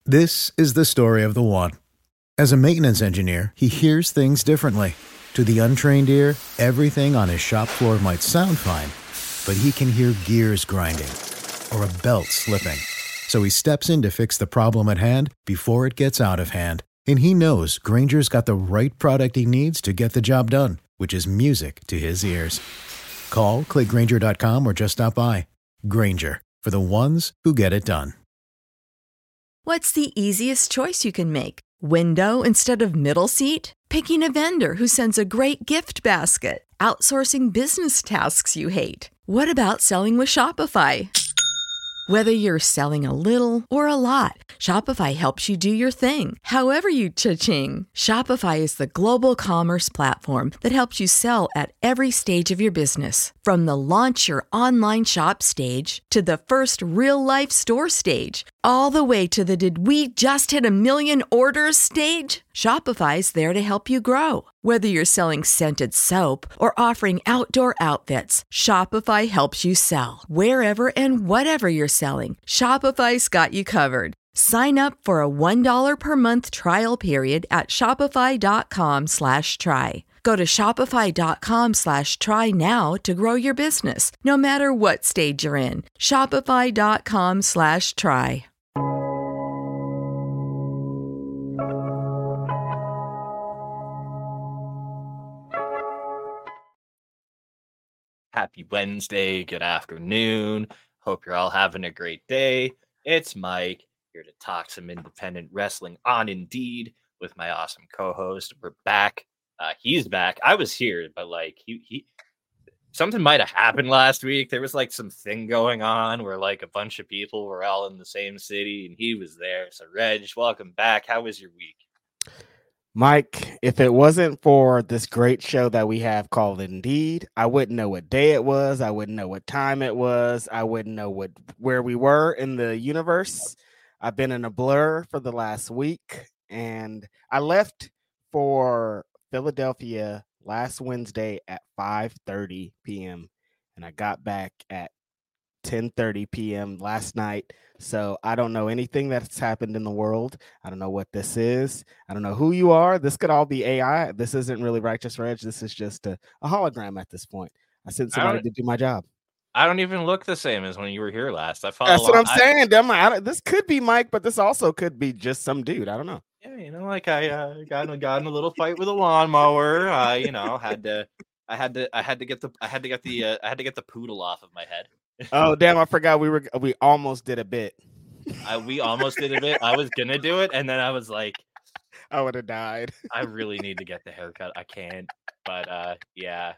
This is the story of the one. As a maintenance engineer, he hears things differently. To the untrained ear, everything on his shop floor might sound fine, but he can hear gears grinding or a belt slipping. So he steps in to fix the problem at hand before it gets out of hand. And he knows Grainger's got the right product he needs to get the job done, which is music to his ears. Call, click Grainger.com, or just stop by. Grainger, for the ones who get it done. What's the easiest choice you can make? Window instead of middle seat? Picking a vendor who sends a great gift basket? Outsourcing business tasks you hate? What about selling with Shopify? Whether you're selling a little or a lot, Shopify helps you do your thing, however you cha-ching. Shopify is the global commerce platform that helps you sell at every stage of your business. From the launch your online shop stage to the first real-life store stage, all the way to the did we just hit a million orders stage. Shopify's there to help you grow. Whether you're selling scented soap or offering outdoor outfits, Shopify helps you sell. Wherever and whatever you're selling, Shopify's got you covered. Sign up for a $1 per month trial period at shopify.com/try. Go to shopify.com/try now to grow your business, no matter what stage you're in. Shopify.com/try. Happy Wednesday, good afternoon. Hope you're all having a great day. It's Mike here to talk some independent wrestling on Indeed with my awesome co-host. We're back. He's back. I was here, but like he something might have happened last week. There was like some thing going on where like a bunch of people were all in the same city and he was there. So Reg, welcome back. How was your week? Mike, if it wasn't for this great show that we have called Indeed, I wouldn't know what day it was. I wouldn't know what time it was. I wouldn't know where we were in the universe. I've been in a blur for the last week, and I left for Philadelphia last Wednesday at 5:30 p.m. and I got back at 10:30 p.m. last night. So I don't know anything that's happened in the world. I don't know what this is. I don't know who you are. This could all be AI. This isn't really Righteous Reg. This is just a hologram at this point. I sent somebody to do my job. I don't even look the same as when you were here last. That's what I'm saying. This could be Mike, but this also could be just some dude. I don't know. Yeah, you know, like I got in a little fight with a lawnmower. You know, I had to get the poodle off of my head. Oh damn! I forgot we almost did a bit. We almost did a bit. I was gonna do it, and then I was like, I would have died. I really need to get the haircut. I can't. But yeah,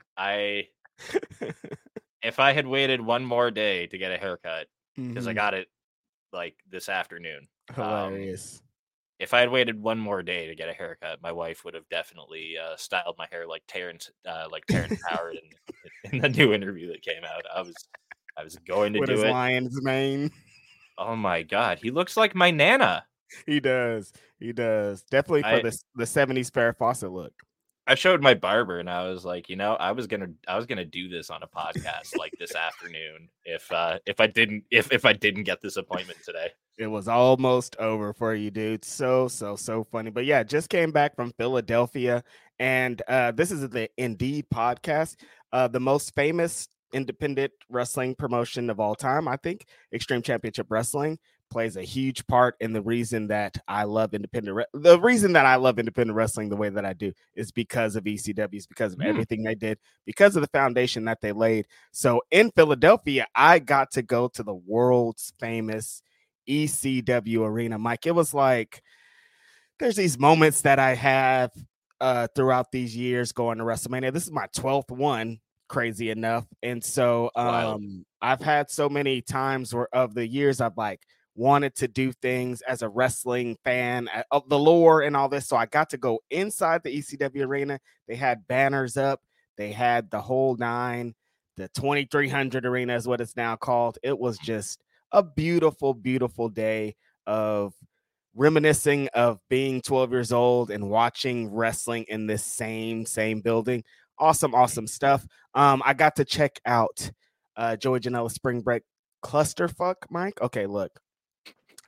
if I had waited one more day to get a haircut, because I got it like this afternoon. Hilarious. If I had waited one more day to get a haircut, my wife would have definitely styled my hair like Terrence Howard in the new interview that came out. I was going to with do his it. Lion's mane. Oh my God, he looks like my Nana. He does. Definitely for the 70s Farrah Fawcett look. I showed my barber and I was like, you know, I was gonna do this on a podcast like this afternoon if I didn't get this appointment today. It was almost over for you, dude. So funny. But yeah, just came back from Philadelphia, and this is the Indeed podcast, the most famous independent wrestling promotion of all time. I think Extreme Championship Wrestling plays a huge part in the reason that I love independent wrestling the way that I do is because of ECWs, because of everything they did, because of the foundation that they laid. So in Philadelphia, I got to go to the world's famous ECW arena. Mike, it was like there's these moments that I have throughout these years going to WrestleMania. This is my 12th one, crazy enough. And so I've had so many times where of the years I've like wanted to do things as a wrestling fan of the lore and all this. So I got to go inside the ECW arena. They had banners up. They had the whole nine. The 2300 arena is what it's now called. It was just a beautiful, beautiful day of reminiscing of being 12 years old and watching wrestling in this same building. Awesome stuff. I got to check out Joey Janela Spring Break Clusterfuck, Mike. Okay, look.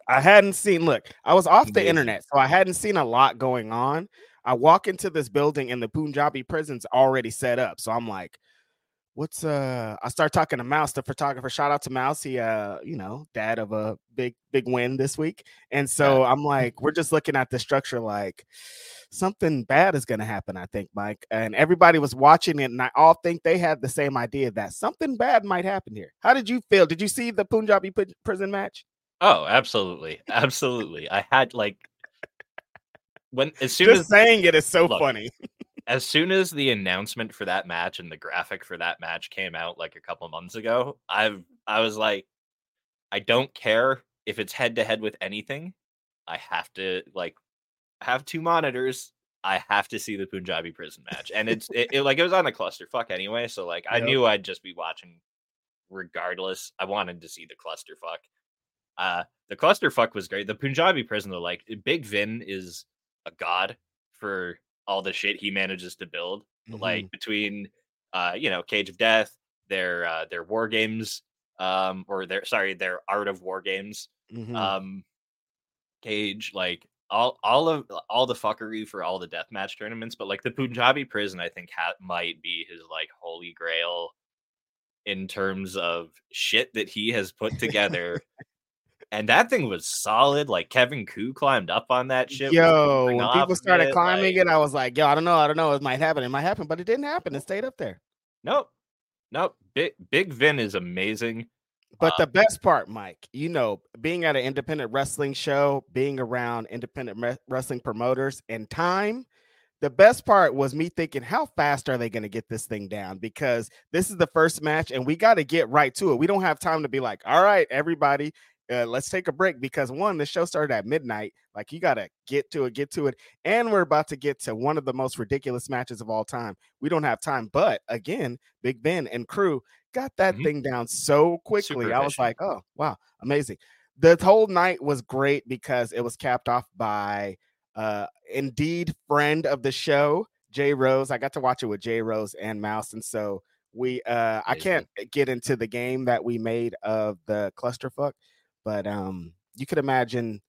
I hadn't seen. Look, I was off the Amazing. internet, so I hadn't seen a lot going on. I walk into this building and the Punjabi prison's already set up. So I'm like, what's I start talking to Mouse, the photographer. Shout out to Mouse. He dad of a big win this week. And so I'm like, we're just looking at the structure like something bad is gonna happen, I think, Mike. And everybody was watching it, and I all think they had the same idea that something bad might happen here. How did you feel? Did you see the Punjabi prison match? Oh, absolutely. Absolutely. I had like saying it is so funny. As soon as the announcement for that match and the graphic for that match came out like a couple months ago, I was like, I don't care if it's head to head with anything. I have to have 2 monitors. I have to see the Punjabi prison match. And it was on a clusterfuck anyway, so like I knew I'd just be watching regardless. I wanted to see the clusterfuck. The clusterfuck was great. The Punjabi prison, though, like Big Vin is a god for all the shit he manages to build. Like between Cage of Death, their war games, their Art of War games, Cage, like all the fuckery for all the deathmatch tournaments. But like the Punjabi prison, I think might be his like holy grail in terms of shit that he has put together. And that thing was solid. Like Kevin Koo climbed up on that shit. Yo, when people started climbing it, I was like, yo, I don't know. It might happen, but it didn't happen. It stayed up there. Nope. Big Vin is amazing. But the best part, Mike, being at an independent wrestling show, being around independent wrestling promoters and time, the best part was me thinking, how fast are they going to get this thing down? Because this is the first match and we got to get right to it. We don't have time to be like, all right, everybody, let's take a break, because the show started at midnight. Like, you got to get to it. And we're about to get to one of the most ridiculous matches of all time. We don't have time. But again, Big Ben and crew got that thing down so quickly. I was like, oh, wow, amazing. The whole night was great because it was capped off by indeed friend of the show, Jay Rose. I got to watch it with Jay Rose and Mouse. And so I can't get into the game that we made of the clusterfuck, but you could imagine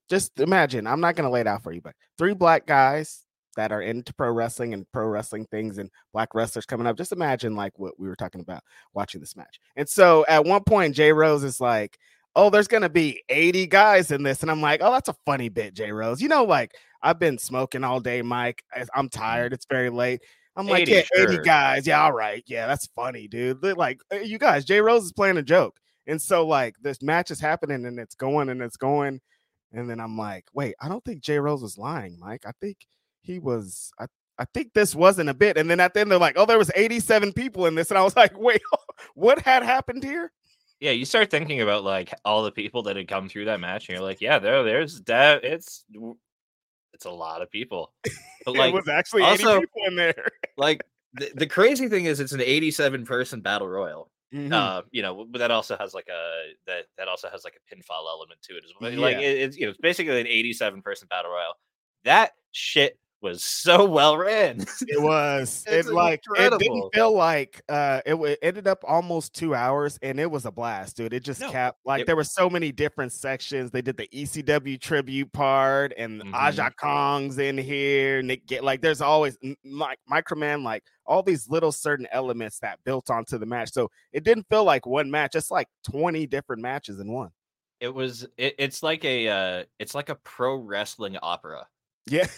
I'm not going to lay it out for you, but 3 black guys that are into pro wrestling and pro wrestling things and black wrestlers coming up. Just imagine like what we were talking about watching this match. And so at one point, Jay Rose is like, oh, there's going to be 80 guys in this. And I'm like, oh, that's a funny bit, Jay Rose. Like, I've been smoking all day, Mike. I'm tired. It's very late. I'm like, 80 guys. Yeah, all right. Yeah, that's funny, dude. Like, you guys, Jay Rose is playing a joke. And so, like, this match is happening and it's going. And then I'm like, wait, I don't think Jay Rose was lying, Mike. I think he was, I think this wasn't a bit. And then at the end, they're like, oh, there was 87 people in this. And I was like, wait, what had happened here? Yeah, you start thinking about like all the people that had come through that match, and you're like, yeah, there's that. It's a lot of people. But like, it was actually 80 people in there. Like the crazy thing is, it's an 87 person battle royal. But that also has like a pinfall element to it as well. Like it's basically an 87 person battle royal. That shit was so well ran. It was. It didn't feel like it ended up almost 2 hours, and it was a blast, dude. It just kept there were so many different sections. They did the ECW tribute part, and Aja Kong's in here. There's always like Microman, like all these little certain elements that built onto the match. So it didn't feel like one match. It's like 20 different matches in one. It's like a pro wrestling opera. Yeah.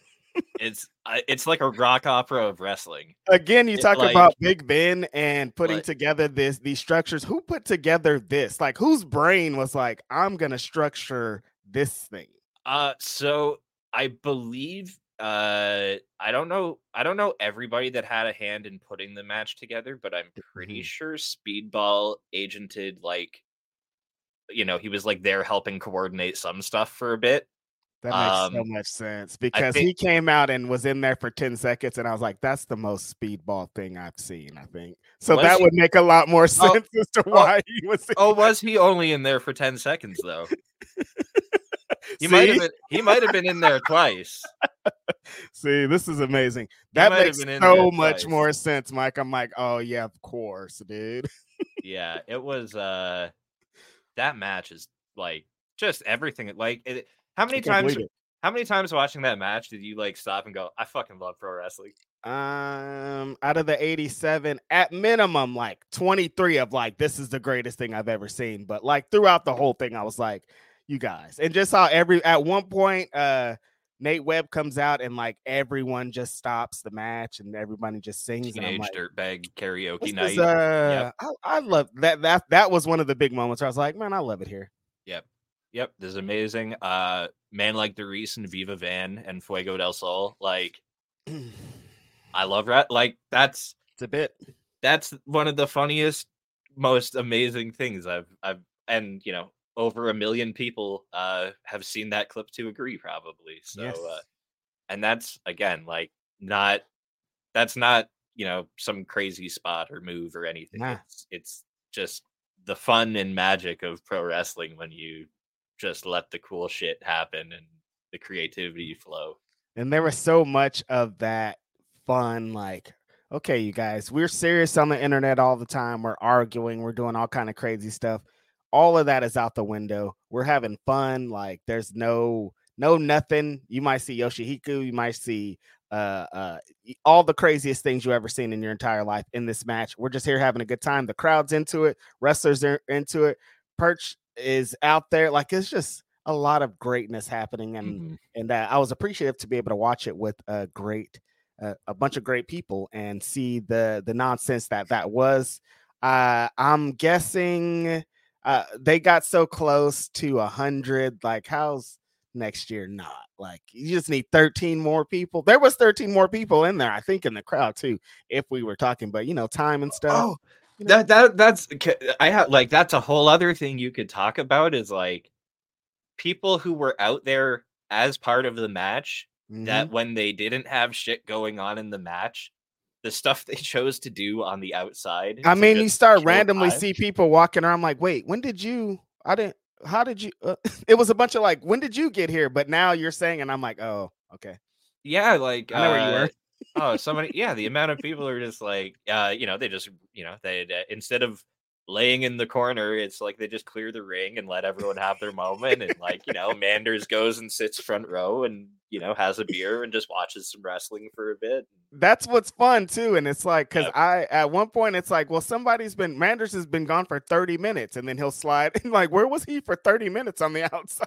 It's like a rock opera of wrestling. Again, you talk about Big Ben and putting together these structures. Who put together this? Like, whose brain was like, I'm gonna structure this thing? So I believe I don't know everybody that had a hand in putting the match together, but I'm pretty sure Speedball agented, like, he was like there helping coordinate some stuff for a bit. That makes so much sense, because he came out and was in there for 10 seconds, and I was like, that's the most Speedball thing I've seen, I think. So that would make a lot more sense as to why he was in there. Was he only in there for 10 seconds, though? He might have been in there twice. See, this is amazing. That makes so much more sense, Mike. I'm like, oh, yeah, of course, dude. Yeah, it was that match is like just everything. Like, how many I can't times? believe it. How many times watching that match did you like stop and go, "I fucking love pro wrestling"? Out of the 87, at minimum, like 23 of like, this is the greatest thing I've ever seen. But like throughout the whole thing, I was like, you guys, and just how at one point, Nate Webb comes out and like everyone just stops the match and everybody just sings. And I'm Teenage like, dirtbag karaoke this night. is, Yep. I love that. That was one of the big moments where I was like, man, I love it here. Yep. This is amazing. Man like Darius and Viva Van and Fuego del Sol. Like, I love that. Like, It's a bit. that's one of the funniest, most amazing things and over 1 million people have seen that clip to agree, probably. So Yes. and that's again like that's not some crazy spot or move or anything. Nah. It's just the fun and magic of pro wrestling when you just let the cool shit happen and the creativity flow. And there was so much of that fun, like, okay, you guys, we're serious on the internet all the time. We're arguing, we're doing all kind of crazy stuff. All of that is out the window. We're having fun. Like, there's no nothing. You might see Yoshihiko, you might see all the craziest things you ever seen in your entire life in this match. We're just here having a good time. The crowd's into it, wrestlers are into it. Perch is out there. Like, it's just a lot of greatness happening, and I was appreciative to be able to watch it with a bunch of great people and see the nonsense that was. I'm guessing they got so close to 100. Like, how's next year not? Like, you just need 13 more people. There was 13 more people in there, I think, in the crowd too, if we were talking, but time and stuff. Oh, that's that's a whole other thing you could talk about, is like people who were out there as part of the match that when they didn't have shit going on in the match, the stuff they chose to do on the outside. I mean, you start randomly see people walking around. I'm like, wait, how did you, it was a bunch of like, when did you get here? But now you're saying, and I'm like, oh, okay. Yeah. Like, I know where you were. Oh, somebody, yeah, the amount of people are just like, they just, they instead of laying in the corner, it's like they just clear the ring and let everyone have their moment. And like, Manders goes and sits front row and, has a beer and just watches some wrestling for a bit. That's what's fun too. And it's like, because at one point it's like, well, Manders has been gone for 30 minutes and then he'll slide. And like, where was he for 30 minutes on the outside?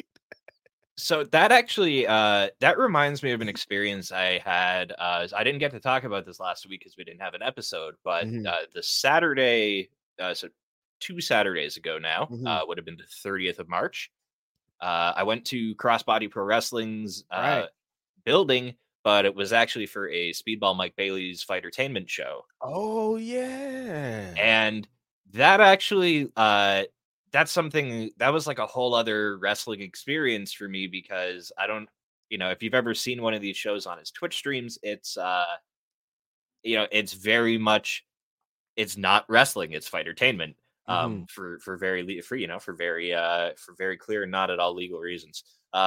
So that actually, that reminds me of an experience I had. I didn't get to talk about this last week because we didn't have an episode, but the Saturday, so 2 Saturdays ago now, would have been the 30th of March. I went to Crossbody Pro Wrestling's building, but it was actually for a Speedball Mike Bailey's Fightertainment show. Oh, yeah. And that actually, that's something that was like a whole other wrestling experience for me, because I don't, if you've ever seen one of these shows on his Twitch streams, it's, it's very much, it's not wrestling, it's fightertainment. For very clear and not at all legal reasons.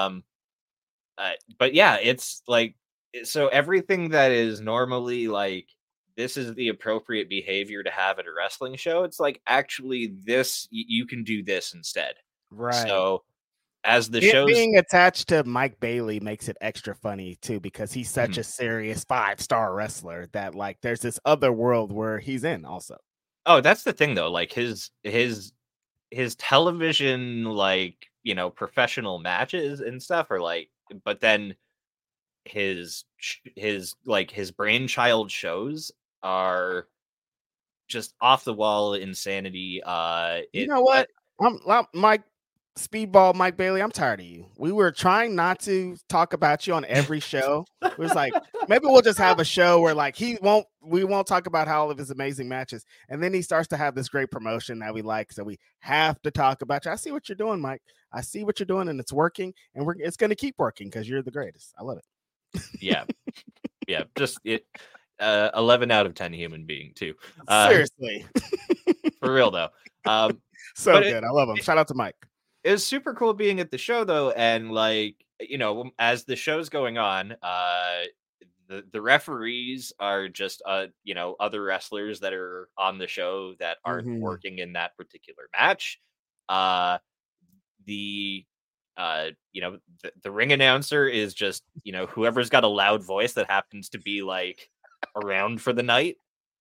But yeah, it's like, so everything that is normally like, this is the appropriate behavior to have at a wrestling show, it's like, actually this, you can do this instead. Right. So as the show being attached to Mike Bailey makes it extra funny too, because he's such a serious 5-star wrestler that like there's this other world where he's in also. Oh, that's the thing though. Like his television, like, professional matches and stuff are like, but then his brainchild shows are just off the wall insanity. You know what? I'm Mike Bailey, I'm tired of you. We were trying not to talk about you on every show. It was like, maybe we'll just have a show where like we won't talk about all of his amazing matches. And then he starts to have this great promotion that we like. So we have to talk about you. I see what you're doing, Mike. I see what you're doing, and it's working, and it's going to keep working because you're the greatest. I love it. Yeah. Yeah. Just 11 out of 10 human being too. Seriously. For real though. So good. I love him. Shout out to Mike. It was super cool being at the show though, and like, as the show's going on, the referees are just other wrestlers that are on the show that aren't working in that particular match. the the ring announcer is just, whoever's got a loud voice that happens to be like around for the night.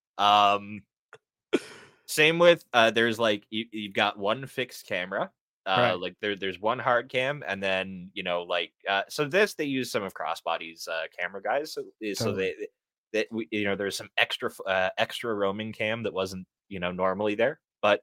Same with there's like you've got one fixed camera. Right. Like there's one hard cam, and then so they use some of Crossbody's camera guys, so Totally. there's some extra roaming cam that wasn't normally there, but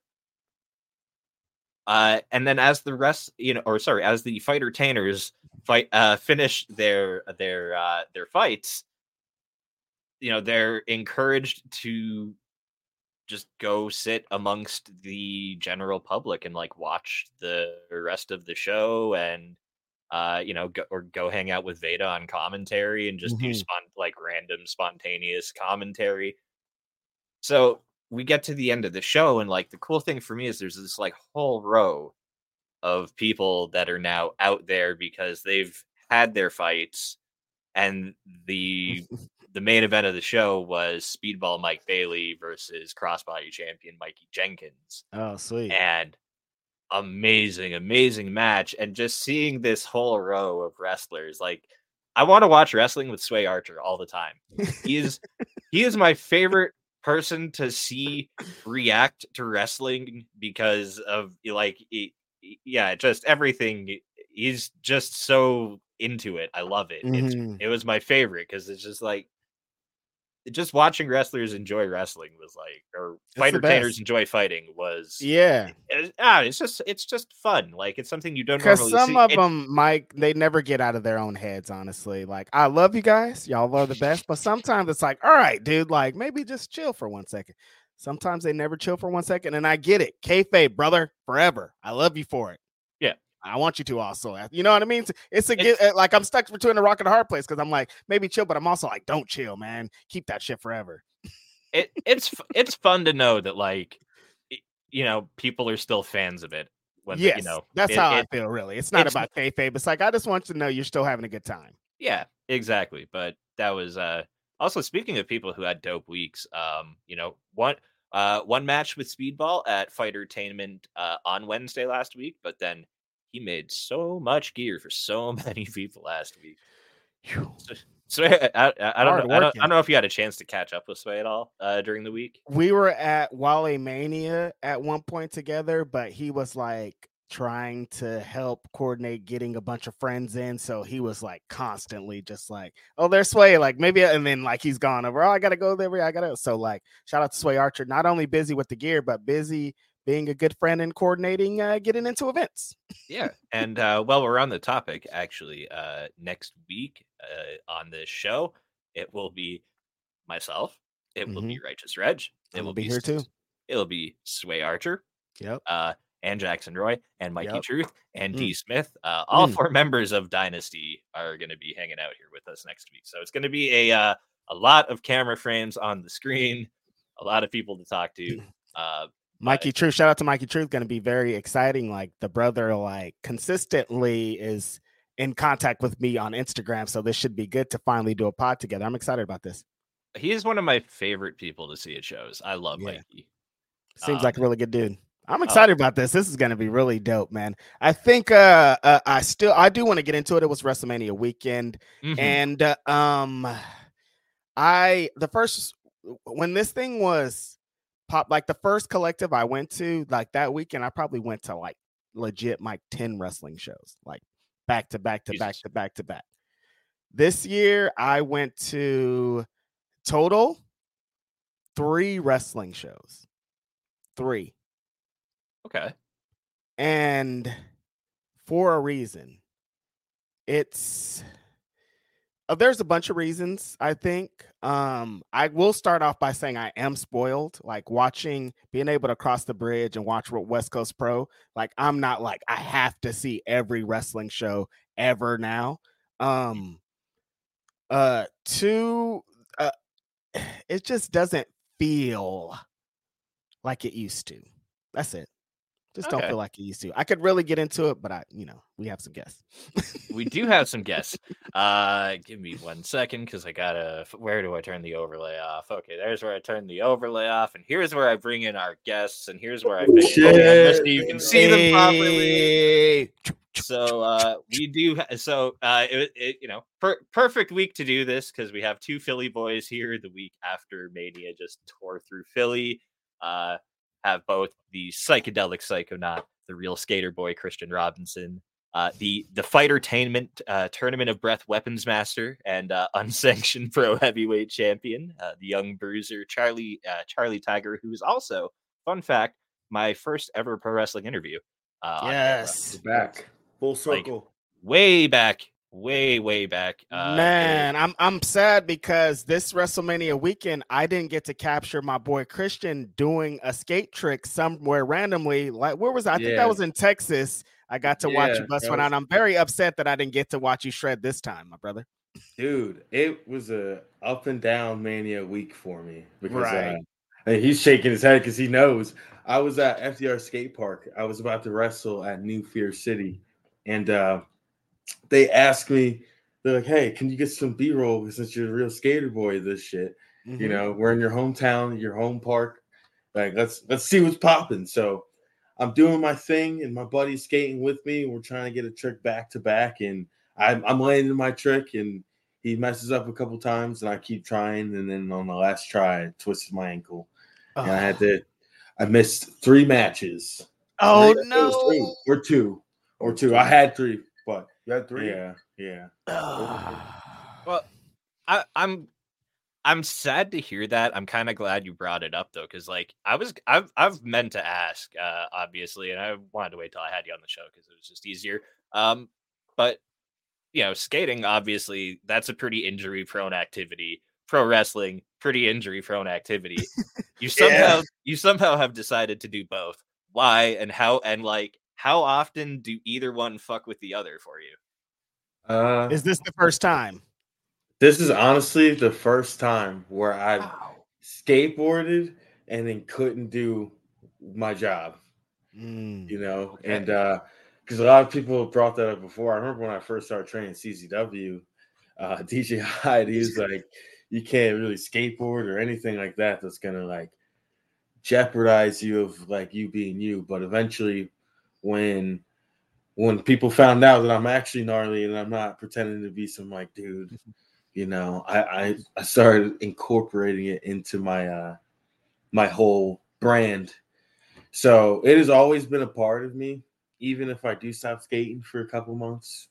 and then as the rest, as the fighter tainers finish their fights, they're encouraged to just go sit amongst the general public and like watch the rest of the show, and go hang out with Veda on commentary and just do random spontaneous commentary. So we get to the end of the show, and like the cool thing for me is there's this like whole row of people that are now out there because they've had their fights, and the main event of the show was Speedball Mike Bailey versus Crossbody champion Mikey Jenkins. Oh, sweet. And amazing match. And just seeing this whole row of wrestlers, like I want to watch wrestling with Sway Archer all the time. He is my favorite person to see react to wrestling because of just everything. He's just so into it. I love it. It was my favorite because it's just like just watching wrestlers enjoy wrestling was like, or fighter trainers enjoy fighting was. It's just fun. Like it's something you don't normally see. Because some of them, Mike, they never get out of their own heads. Honestly, like I love you guys, y'all are the best. But sometimes it's like, all right, dude, like maybe just chill for 1 second. Sometimes they never chill for 1 second, and I get it. Kayfabe, brother, forever. I love you for it. Yeah. I want you to also, you know what I mean? It's like I'm stuck between a rock and a hard place because I'm like, maybe chill, but I'm also like, don't chill, man. Keep that shit forever. It's fun to know that like, people are still fans of it. That's how I feel. Really, it's not about kayfabe. It's like I just want you to know you're still having a good time. Yeah, exactly. But that was also speaking of people who had dope weeks. One match with Speedball at Fightertainment on Wednesday last week, but then he made so much gear for so many people last week. So I don't know if you had a chance to catch up with Sway at all during the week. We were at Wale Mania at one point together, but he was like trying to help coordinate getting a bunch of friends in. So he was like constantly just like, oh, there's Sway, like maybe, and then like he's gone over. Oh, I gotta go there. So like, shout out to Sway Archer, not only busy with the gear, but busy being a good friend and coordinating, getting into events. Yeah. And while we're on the topic, actually, next week on this show, it will be myself. It will be Righteous Reg. It will be here too. It'll be Sway Archer. Yep. And Jackson Roy and Mikey Truth and D Smith. All 4 members of Dynasty are going to be hanging out here with us next week. So it's going to be a lot of camera frames on the screen, a lot of people to talk to. Mikey Truth, shout out to Mikey Truth, going to be very exciting. Like the brother, like consistently is in contact with me on Instagram, so this should be good to finally do a pod together. I'm excited about this. He is one of my favorite people to see at shows. I love Mikey. Seems like a really good dude. I'm excited about this. This is going to be really dope, man. I think I do want to get into it. It was WrestleMania weekend, and when this thing was pop, like the first collective I went to, like that weekend, I probably went to like legit like 10 wrestling shows, like back to back. This year, I went to total 3 wrestling shows. 3. Okay. And for a reason. There's a bunch of reasons, I think. I will start off by saying I am spoiled, like being able to cross the bridge and watch West Coast Pro. Like, I'm not like, I have to see every wrestling show ever now. 2, it just doesn't feel like it used to. That's it. Just don't feel like you used to. I could really get into it, but we have some guests. We do have some guests. Give me 1 second because I gotta. Where do I turn the overlay off? Okay, there's where I turn the overlay off, and here's where I bring in our guests, and here's where I bring in so you can see them properly. So we do. So perfect week to do this because we have two Philly boys here the week after Mania just tore through Philly. Have both the psychedelic psychonaut, the real skater boy Christian Robinson, the fightertainment tournament of breath weapons master and unsanctioned pro heavyweight champion, the young bruiser Charlie Tiger, who is also, fun fact, my first ever pro wrestling interview. Yes, back full circle, way back. Way back. Man, I'm sad because this WrestleMania weekend I didn't get to capture my boy Christian doing a skate trick somewhere randomly. Like, where was I? I think that was in Texas. I got to watch you bust one out. I'm very upset that I didn't get to watch you shred this time, my brother. Dude, it was a up and down Mania week for me because he's shaking his head because he knows I was at FDR Skate Park. I was about to wrestle at New Fear City, and they asked me, they're like, hey, can you get some B-roll since you're a real skater boy, this shit. Mm-hmm. We're in your hometown, your home park. Like, let's see what's popping. So I'm doing my thing, and my buddy's skating with me. We're trying to get a trick back to back, and I'm landing my trick, and he messes up a couple times, and I keep trying, and then on the last try, I twisted my ankle. And I missed 3 matches. Oh, no. Or two. I had 3. But you had 3? Yeah. Well, I'm sad to hear that. I'm kind of glad you brought it up though, because like I've meant to ask, obviously, and I wanted to wait till I had you on the show because it was just easier. But skating, obviously, that's a pretty injury-prone activity. Pro wrestling, pretty injury-prone activity. You somehow have decided to do both. Why and how? And like, how often do either one fuck with the other for you? Is this the first time? This is honestly the first time where I've skateboarded and then couldn't do my job. And because a lot of people have brought that up before. I remember when I first started training CZW, DJ Hyde, he was like, you can't really skateboard or anything like that that's gonna like jeopardize you of like you being you. But eventually when people found out that I'm actually gnarly and I'm not pretending to be some like dude, I started incorporating it into my my whole brand. So it has always been a part of me, even if I do stop skating for a couple months,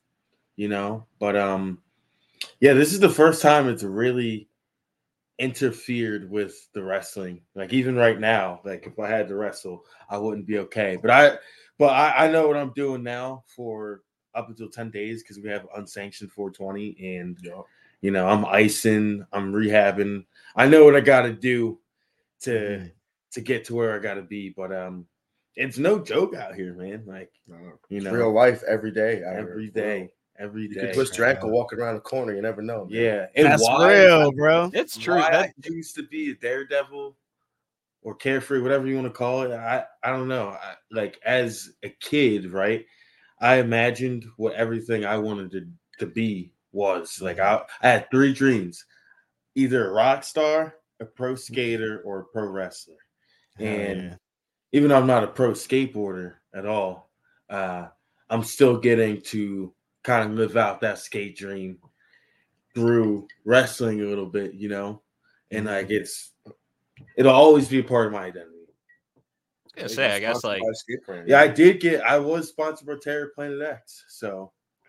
But this is the first time it's really interfered with the wrestling. Like even right now, like if I had to wrestle, I wouldn't be okay. But I know what I'm doing now for up until 10 days because we have unsanctioned 420 and I'm icing, I'm rehabbing. I know what I got to do to get to where I got to be, but it's no joke out here, man. Like it's real life every day. Every day. You could twist your ankle walking around the corner. You never know. Man. Yeah, and that's real, bro. It's true. I used to be a daredevil or carefree, whatever you want to call it. I don't know. Like as a kid, right? I imagined what everything I wanted to be was. Like I had 3 dreams: either a rock star, a pro skater, or a pro wrestler. And even though I'm not a pro skateboarder at all, I'm still getting to kind of live out that skate dream through wrestling a little bit, and like it'll always be a part of my identity. I guess like I was sponsored by Terror Planet X, so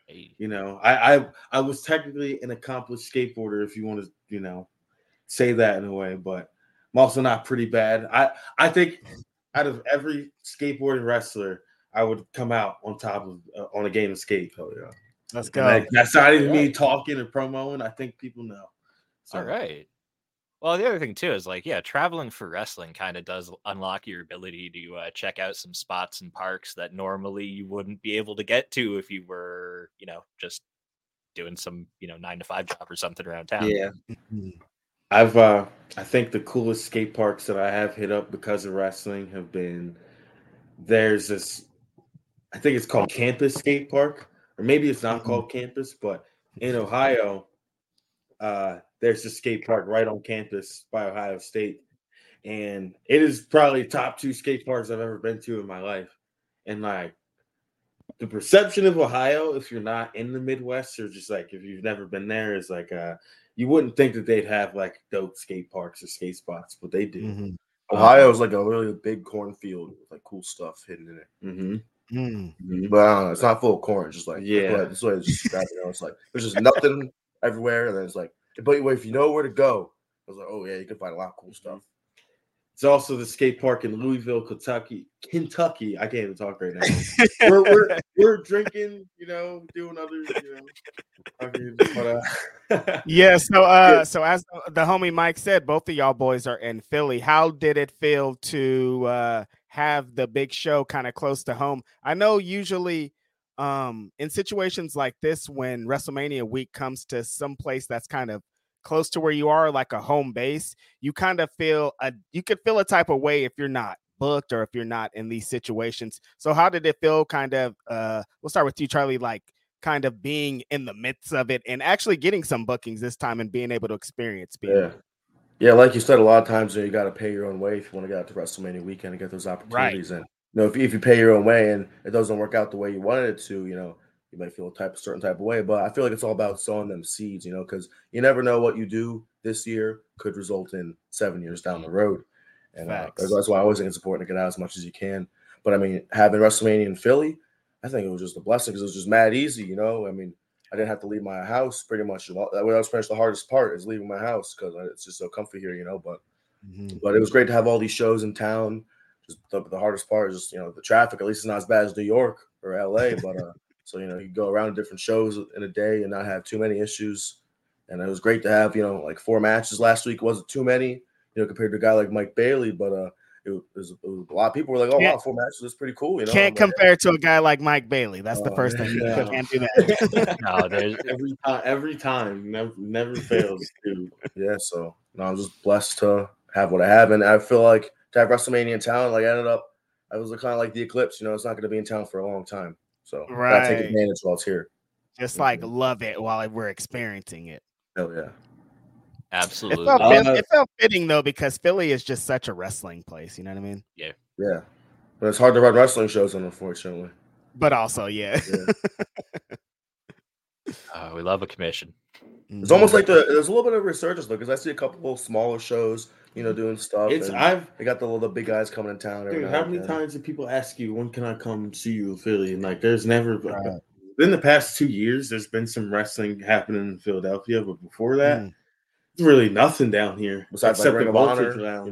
I was technically an accomplished skateboarder if you want to say that in a way, but I'm also not pretty bad. I think out of every skateboarding wrestler, I would come out on top of on a game of skate. Oh yeah. Let's go. That's not even me talking or promoting. I think people know. So. All right. Well, the other thing too is like, traveling for wrestling kind of does unlock your ability to check out some spots and parks that normally you wouldn't be able to get to if you were, just doing some, 9-to-5 job or something around town. Yeah. I think the coolest skate parks that I have hit up because of wrestling have been there's this, I think it's called Campus Skate Park, or maybe it's not called Campus, but in Ohio, there's a skate park right on campus by Ohio State. And it is probably top 2 skate parks I've ever been to in my life. And like the perception of Ohio, if you're not in the Midwest or just like if you've never been there, is like you wouldn't think that they'd have like dope skate parks or skate spots, but they do. Ohio is like a really big cornfield with like cool stuff hidden in it. But I don't know, it's not full of corn, just like this way it's just it's like there's just nothing everywhere, and then it's like, but if you know where to go, I was like, oh yeah, you can find a lot of cool stuff. It's also the skate park in Louisville, Kentucky. I can't even talk right now. we're drinking, doing other, yeah. So as the homie Mike said, both of y'all boys are in Philly. How did it feel to have the big show kind of close to home? I know usually in situations like this, when WrestleMania week comes to some place that's kind of close to where you are, like a home base, you kind of you could feel a type of way if you're not booked or if you're not in these situations. So how did it feel kind of, we'll start with you, Charlie, like kind of being in the midst of it and actually getting some bookings this time and being able to experience being Yeah, like you said, a lot of times you got to pay your own way if you want to get out to WrestleMania weekend and get those opportunities. Right. And if you pay your own way and it doesn't work out the way you wanted it to, you might feel a certain type of way. But I feel like it's all about sowing them seeds, because you never know what you do this year could result in 7 years down the road. And that's why I always think it's important to get out as much as you can. But I mean, having WrestleMania in Philly, I think it was just a blessing because it was just mad easy. I mean, I didn't have to leave my house pretty much. That was pretty much the hardest part, is leaving my house because it's just so comfy here, But it was great to have all these shows in town. Just the hardest part is just the traffic. At least it's not as bad as New York or LA. But so you go around to different shows in a day and not have too many issues. And it was great to have like 4 matches last week. Wasn't too many, compared to a guy like Mike Bailey. But it was a lot of people were like, "Oh wow, 4 matches is pretty cool." Can't compare to a guy like Mike Bailey. That's the first thing. You can't do that. No, there's every time, never fails, dude. Yeah, so I'm just blessed to have what I have, and I feel like to have WrestleMania in town. Like I was kind of like the Eclipse. It's not going to be in town for a long time, so gotta take advantage while it's here. Just love it while we're experiencing it. Hell yeah. Absolutely. It felt fitting though, because Philly is just such a wrestling place. You know what I mean? Yeah. Yeah. But it's hard to run wrestling shows, unfortunately. But also, yeah. We love a commission. It's almost like there's a little bit of resurgence though, because I see a couple of smaller shows, doing stuff. They got the big guys coming in town. Dude, how many times do people ask you, when can I come see you in Philly? And like, there's never in the past 2 years, there's been some wrestling happening in Philadelphia, but before that, really nothing down here besides except like the Voltage Lounge,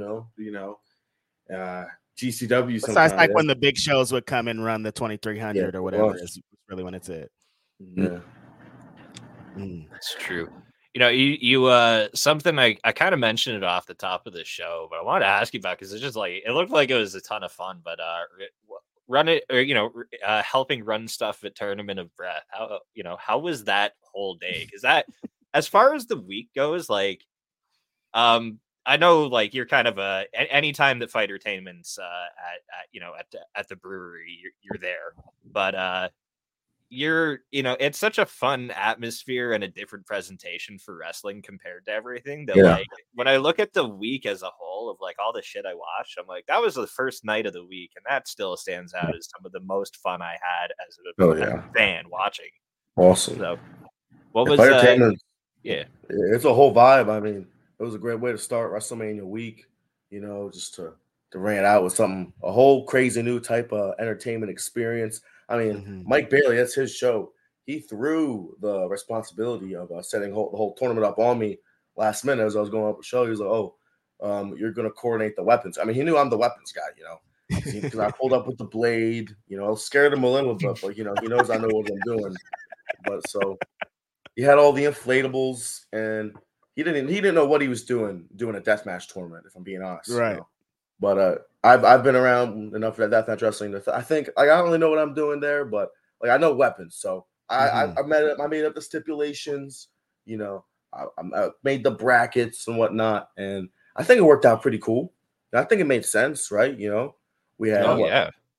GCW. Besides when the big shows would come and run the 2300 or whatever is really when it's it. Yeah, that's true. You something I kind of mentioned it off the top of the show, but I wanted to ask you about, because it's just like it looked like it was a ton of fun, but helping run stuff at Tournament of Breath. How was that whole day? Because that, as far as the week goes, like, I know, like, you're kind of anytime that Fightertainment's at the brewery, you're there, but it's such a fun atmosphere and a different presentation for wrestling compared to everything that like when I look at the week as a whole of like all the shit I watched, I'm like, that was the first night of the week, and that still stands out as some of the most fun I had as a fan watching. Awesome. So what was it's a whole vibe. I mean, it was a great way to start WrestleMania week, just to ring it out with a whole crazy new type of entertainment experience. I mean, Mike Bailey, that's his show. He threw the responsibility of setting the whole tournament up on me last minute as I was going up the show. He was like, you're going to coordinate the weapons. I mean, he knew I'm the weapons guy, because I pulled up with the blade, scared him a little bit, but, he knows I know what I'm doing. But so he had all the inflatables, and he didn't know what he was doing a deathmatch tournament, if I'm being honest. Right. But I've been around enough for deathmatch wrestling. I think I don't really know what I'm doing there, but like I know weapons. So I made up the stipulations. I made the brackets and whatnot, and I think it worked out pretty cool. I think it made sense, right? We had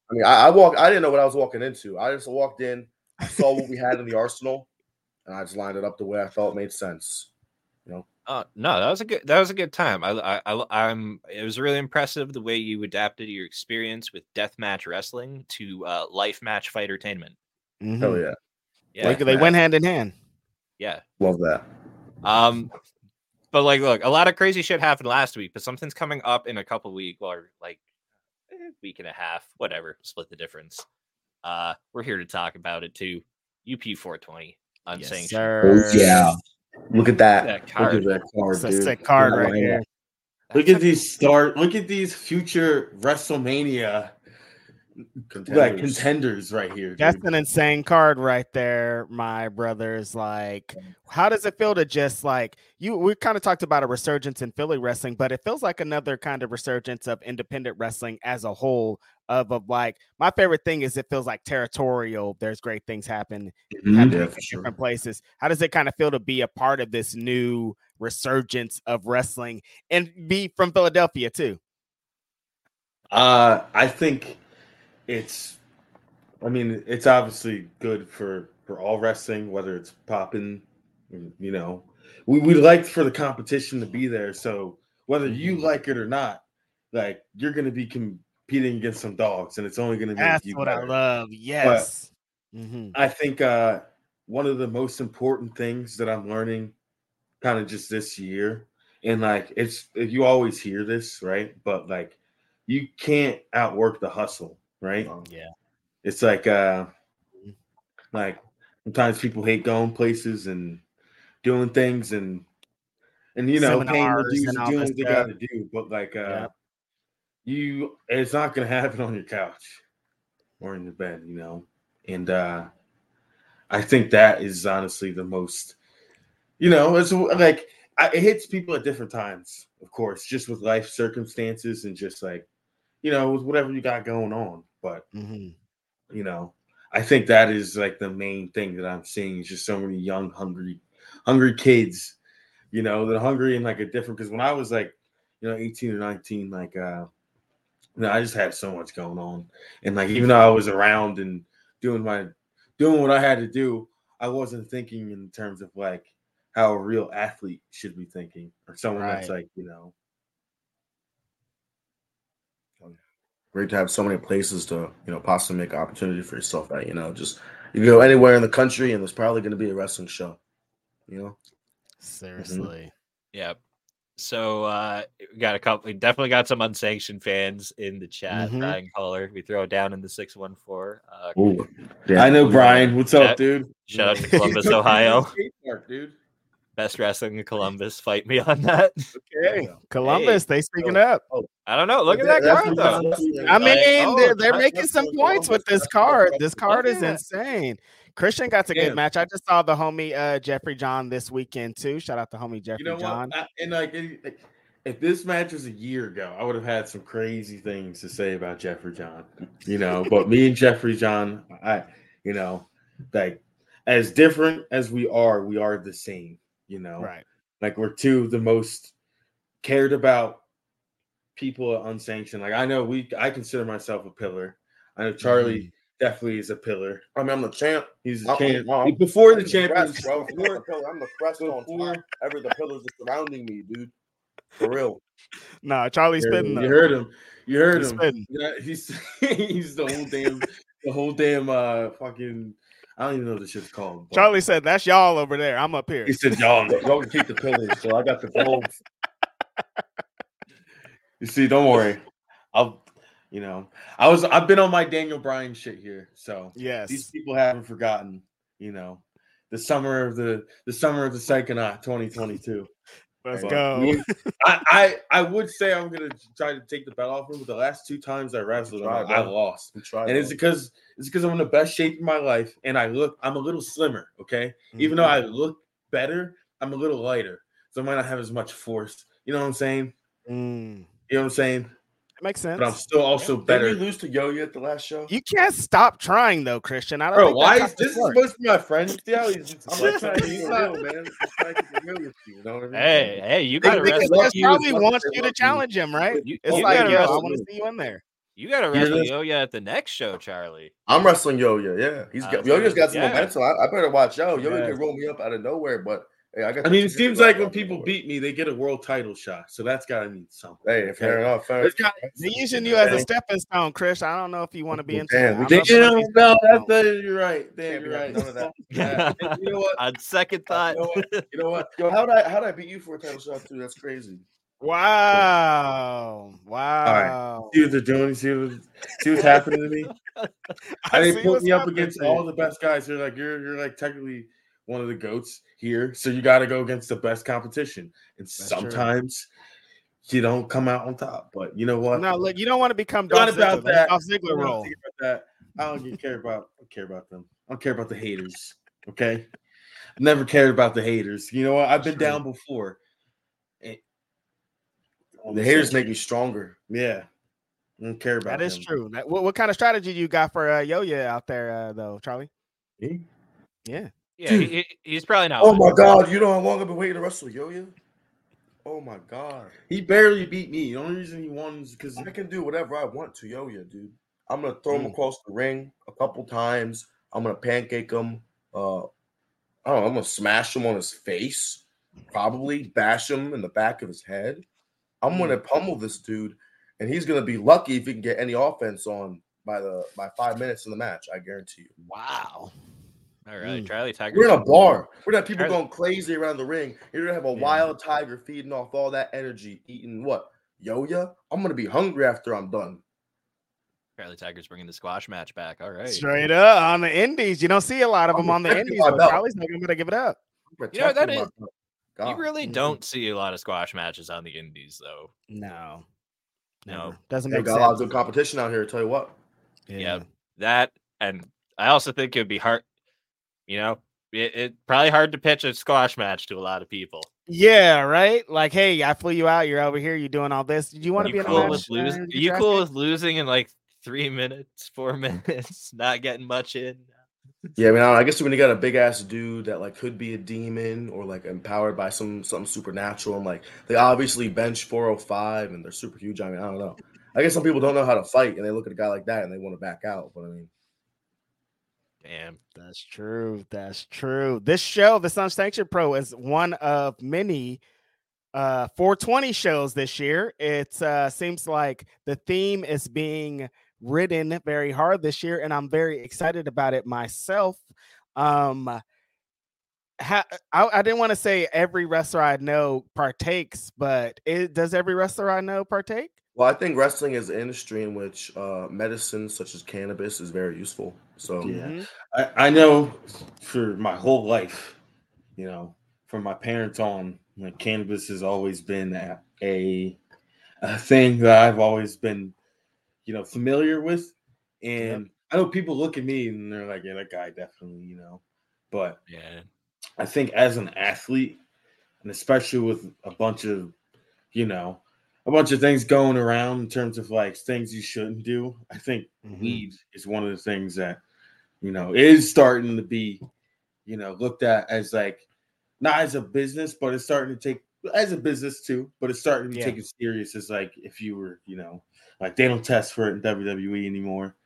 I mean, I didn't know what I was walking into. I just walked in, I saw what we had in the arsenal, and I just lined it up the way I thought made sense. No, that was a good time. It was really impressive the way you adapted your experience with deathmatch wrestling to life match fightertainment. Mm-hmm. Hell yeah. Yeah, they went hand in hand. Yeah, love that. But like, look, a lot of crazy shit happened last week, but something's coming up in a couple weeks, or like a week and a half, whatever. Split the difference. We're here to talk about it too. UP 420 unsanctioned. Yes, oh yeah. Look at that. That card. Look at that card, It's a dude. sick card right here. Look at these future WrestleMania contenders right here. Dude. That's an insane card right there, my brothers. Like, how does it feel to just like we kind of talked about a resurgence in Philly wrestling, but it feels like another kind of resurgence of independent wrestling as a whole. Of like, my favorite thing is it feels like territorial. There's great things happening in different places. How does it kind of feel to be a part of this new resurgence of wrestling and be from Philadelphia too? I think it's obviously good for all wrestling, whether it's popping, we like for the competition to be there. So whether you like it or not, like you're going to be competing against some dogs, and it's only going to make you better. I love. Yes. I think one of the most important things that I'm learning kind of just this year, and like you always hear this, right? But like you can't outwork the hustle, right? Yeah. It's like sometimes people hate going places and doing things and paying the dues and doing what they got to do, but like it's not gonna happen on your couch or in the bed, and I think that is honestly the most, it's like it hits people at different times, of course, just with life circumstances and just like with whatever you got going on, but I think that is like the main thing that I'm seeing is just so many young hungry kids, that are hungry in like a different, because when I was like 18 or 19, like I just had so much going on, and like even though I was around and doing what I had to do, I wasn't thinking in terms of like how a real athlete should be thinking, or someone that's like great to have so many places to possibly make an opportunity for yourself at. Just you go anywhere in the country and there's probably going to be a wrestling show. Seriously. Yeah. So we definitely got some unsanctioned fans in the chat. Brian Caller, we throw it down in the 614. I know Brian. What's up, dude? Shout out to Columbus, Ohio. Dude. Best wrestling in Columbus. Fight me on that. Okay. Columbus, they speaking up. I don't know. Look at that card, though. I mean, they're making some points with this card. This card is insane. Christian got a good match. I just saw the homie Jeffrey John this weekend, too. Shout out to homie Jeffrey John. If this match was a year ago, I would have had some crazy things to say about Jeffrey John. But me and Jeffrey John, like as different as we are the same. Right? Like we're two of the most cared about people at Unsanctioned. Like I consider myself a pillar. I know Charlie definitely is a pillar. I mean, I'm the champ. He's a champ. Before the champions, bro. I'm the crest on top. The pillars are surrounding me, dude. For real. Nah, Charlie's spitting. You heard him. Spitting. Yeah, he's the whole damn fucking. I don't even know what this shit's called. Charlie said, "That's y'all over there. I'm up here." He said, "Y'all can keep the pillars." So I got the bulbs. You see, don't worry. I've been on my Daniel Bryan shit here. So yes, these people haven't forgotten. The summer of the Psychonaut 2022. Let's go. I would say I'm gonna try to take the belt off him, but the last two times I wrestled him, I lost. It's because I'm in the best shape of my life, and I'm a little slimmer. Okay, even though I look better, I'm a little lighter, so I might not have as much force. You know what I'm saying? You know what I'm saying? It makes sense. But I'm still also better. Did we lose to Yo-Yo at the last show? You can't stop trying though, Christian. I don't. Why is this supposed to be my friend? See how he's trying to be real, man. You know what I mean? Hey, you got to wrestle. He probably wants you to challenge him, right? It's like, yo, I want to see you in there. You got to wrestle Yo-Yo at the next show, Charlie. I'm wrestling Yo-Yo. Yeah, Yo-Yo's got some momentum. I better watch out. Yo-Yo can roll me up out of nowhere, but hey, I mean, it seems like when people beat me, they get a world title shot. So that's got to mean something. Hey, fair enough. They're using you as a stepping stone, Chris. I don't know if you want to be into that. No, you're right. Dan, you're right. None of that. You know what? On second thought. You know what? Yo, how'd I beat you for a title shot too? That's crazy. Wow. All right. See what they're doing. See what's happening to me. They put me up against all the best guys. They're like, you're like technically one of the GOATs here. So you got to go against the best competition. And sometimes you don't come out on top. But you know what? No, look, you don't want to become Dolph Ziggler. Dolph Ziggler role. I don't care about them. I don't care about the haters. Okay? I never cared about the haters. You know what? I've been down before. The haters make me stronger. Yeah. I don't care about that. Is true. What kind of strategy you got for Yo-Yo out there, though, Charlie? Me? Yeah. Yeah, he's probably not. Oh, my God. You know how long I've been waiting to wrestle Yo-Yo? Oh, my God. He barely beat me. The only reason he won is because I can do whatever I want to Yo-Yo, dude. I'm going to throw him across the ring a couple times. I'm going to pancake him. I don't know. I'm going to smash him on his face. Probably bash him in the back of his head. I'm going to pummel this dude, and he's going to be lucky if he can get any offense on by 5 minutes in the match. I guarantee you. Wow. All right, Charlie Tiger. We're in a bar. We're gonna have people going crazy around the ring. You're gonna have a wild tiger feeding off all that energy, eating what? Yo-yo? I'm gonna be hungry after I'm done. Charlie Tiger's bringing the squash match back. All right. Straight up on the indies. You don't see a lot of them on the indies, but Charlie's not going to give it up. You know, that is. You really don't see a lot of squash matches on the indies, though. No. Doesn't make sense. Got a lot of good competition out here, I tell you what. Yeah, that, and I also think it would be hard, you know, it's probably hard to pitch a squash match to a lot of people. Yeah, right? Like, hey, I flew you out. You're over here. You're doing all this. Do you want to be in a match? Are you cool with losing in like 3 minutes, 4 minutes, not getting much in? Yeah, I mean, I guess when you got a big ass dude that like could be a demon or like empowered by something supernatural, and like they obviously bench 405 and they're super huge. I mean, I don't know. I guess some people don't know how to fight and they look at a guy like that and they want to back out. But I mean, damn, that's true. That's true. This show, the Unsanctioned Pro, is one of many 420 shows this year. It seems like the theme is being ridden very hard this year, and I'm very excited about it myself. I didn't want to say every wrestler I know partakes, but does every wrestler I know partake? Well, I think wrestling is an industry in which medicine such as cannabis is very useful. So yeah, I know for my whole life, you know, from my parents on, like, cannabis has always been a thing that I've always been, you know, familiar with. And I know people look at me and they're like, yeah, that guy definitely, you know. But yeah, I think as an athlete, and especially with a bunch of things going around in terms of like things you shouldn't do, I think weed is one of the things that, you know, is starting to be, you know, looked at as like, not as a business, but it's starting to take as a business too, but it's starting to be taken serious as like if you were, you know, like they don't test for it in WWE anymore.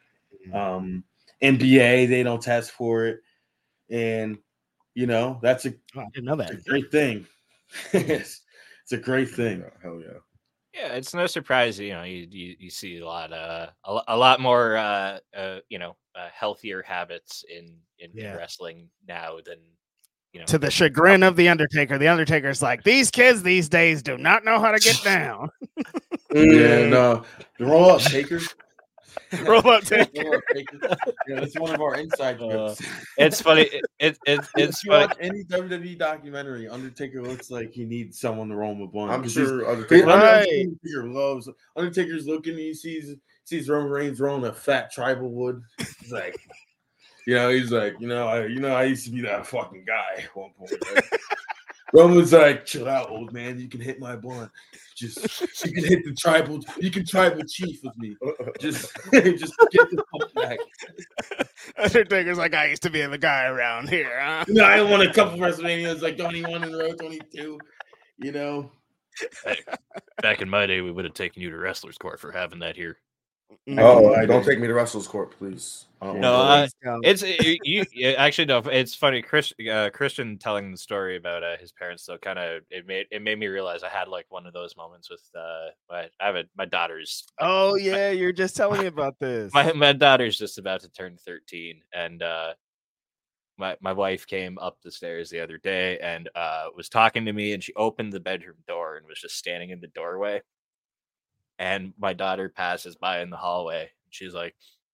NBA, they don't test for it. And, you know, that's I didn't know that. A great thing. It's a great thing. Hell yeah. Yeah, it's no surprise, you know, you see a lot more healthier habits in wrestling now than, you know. To the chagrin of the Undertaker. The Undertaker's like, these kids these days do not know how to get down. Yeah, no. The roll-up takers. Roll-up taker. Yeah, that's one of our inside jokes. It's funny. It's if you watch any WWE documentary, Undertaker looks like he needs someone to roll him a blunt. I'm sure Undertaker loves. Undertaker's looking, he sees Roman Reigns rolling a fat tribal wood. He's like, you know, I used to be that fucking guy at one point. Right? Roman's like, chill out, old man. You can hit my blunt. You can hit the tribal. You can tribal chief with me. Just get the fuck back. Undertaker's like, I used to be the guy around here, huh? No, I won a couple WrestleManias, like 21 in a row, 22. You know, back in my day, we would have taken you to wrestler's court for having that here. Oh, don't take me to Russell's court, please. No, actually no. It's funny, Christian telling the story about his parents. So kind of it made me realize I had like one of those moments with my daughter's. Oh yeah, you're just telling me about this. My daughter's just about to turn 13, and my wife came up the stairs the other day and was talking to me, and she opened the bedroom door and was just standing in the doorway. And my daughter passes by in the hallway. She's like,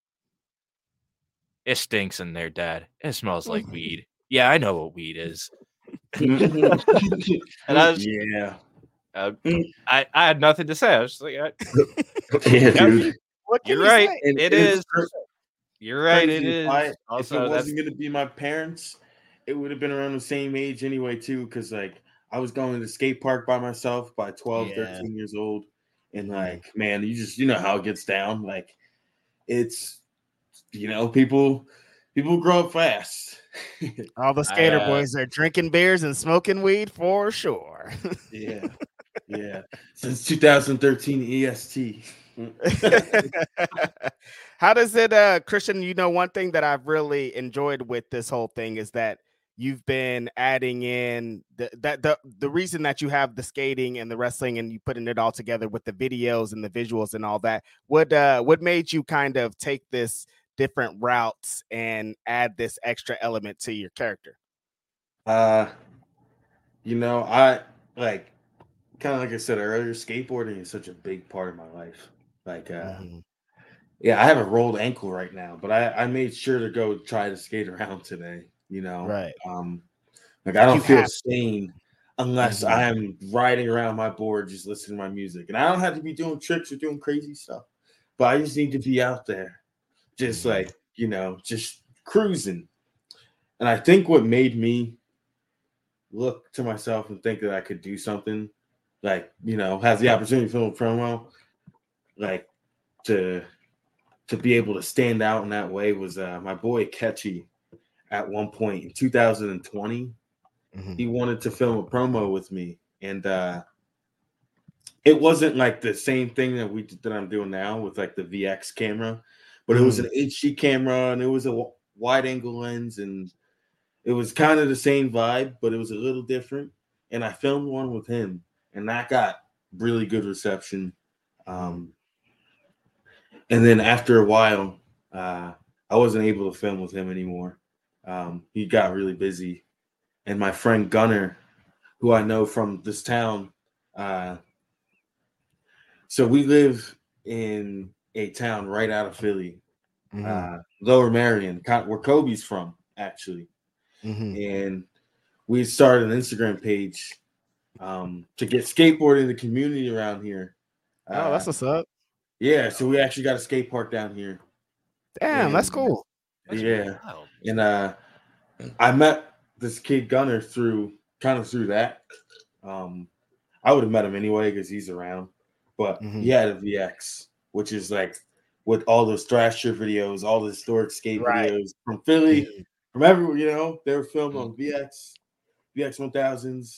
"It stinks in there, Dad. It smells like weed." Yeah, I know what weed is. And I was, I had nothing to say. I was just like, yeah, dude. You're right. It is. You're right. It is. If it wasn't going to be my parents, it would have been around the same age anyway, too. Because, like, I was going to the skate park by myself by 12, 13 years old. And, like, man, you know how it gets down. Like, it's, people grow up fast. All the skater boys are drinking beers and smoking weed for sure. Yeah. Since 2013 EST. How does it, Christian? One thing that I've really enjoyed with this whole thing is that you've been adding in the reason that you have the skating and the wrestling and you putting it all together with the videos and the visuals and all that. What made you kind of take this different routes and add this extra element to your character? I like kind of like I said earlier, skateboarding is such a big part of my life. Like, I have a rolled ankle right now, but I made sure to go try to skate around today. Right? Like I don't feel sane unless I am riding around my board just listening to my music, and I don't have to be doing tricks or doing crazy stuff, but I just need to be out there, just like just cruising. And I think what made me look to myself and think that I could do something, like have the opportunity to film a promo, like to be able to stand out in that way was my boy Ketchy. At one point in 2020, he wanted to film a promo with me, and it wasn't like the same thing that I'm doing now with like the VX camera, but it was an HD camera and it was a wide angle lens, and it was kind of the same vibe, but it was a little different. And I filmed one with him, and that got really good reception. And then after a while, I wasn't able to film with him anymore. He got really busy, and my friend Gunner, who I know from this town, so we live in a town right out of Philly, Lower Marion, where Kobe's from, actually. And we started an Instagram page to get skateboarding in the community around here. Oh, that's what's up. Yeah, so we actually got a skate park down here. Damn, that's cool. Yeah, and I met this kid Gunner through that. I would have met him anyway because he's around, but he had a VX, which is like with all those Thrasher videos, all the historic skate videos from Philly, from everywhere. They were filmed on VX 1000s,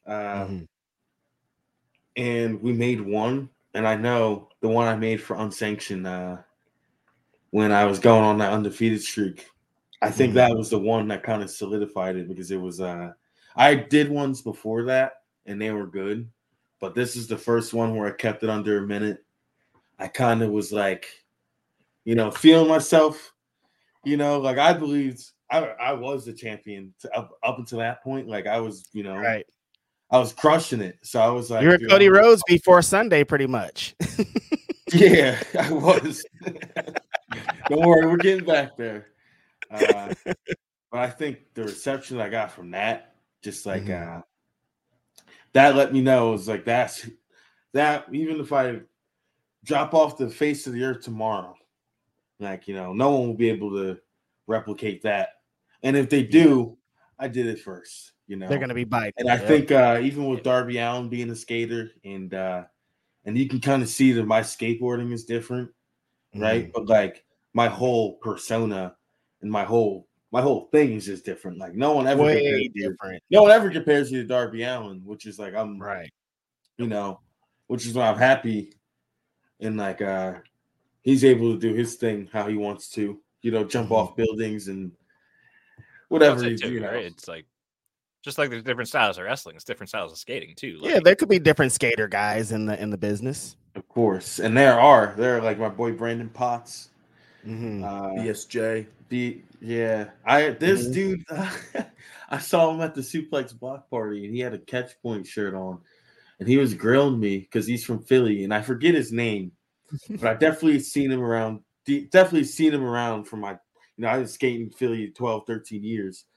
and we made one. And I know the one I made for Unsanctioned when I was going on that undefeated streak. I think that was the one that kind of solidified it, because it was I did ones before that and they were good, but this is the first one where I kept it under a minute. I kind of was like, feeling myself, like I believed I was the champion up until that point. Like I was, I was crushing it. So I was like, you're Cody Rhodes before Sunday, pretty much. Yeah, I was. Don't worry, we're getting back there. But I think the reception I got from that, just like that let me know, it was like that even if I drop off the face of the earth tomorrow, like no one will be able to replicate that. And if they do, I did it first. They're gonna be biting. And I think even with Darby Allin being a skater, and you can kind of see that my skateboarding is different, right? But like my whole persona and my whole thing is just different. Like no one ever compares you to Darby Allin, which is like I'm right, which is why I'm happy. And like he's able to do his thing how he wants to, jump off buildings and whatever That's he it too, right? It's like just like there's different styles of wrestling, it's different styles of skating too. Yeah, there could be different skater guys in the business. Of course. And there are like my boy Brandon Potts. BSJ. This dude I saw him at the Suplex Block Party and he had a Catch Point shirt on and he was grilling me because he's from Philly and I forget his name, but I definitely seen him around for my, I was skating Philly 12, 13 years.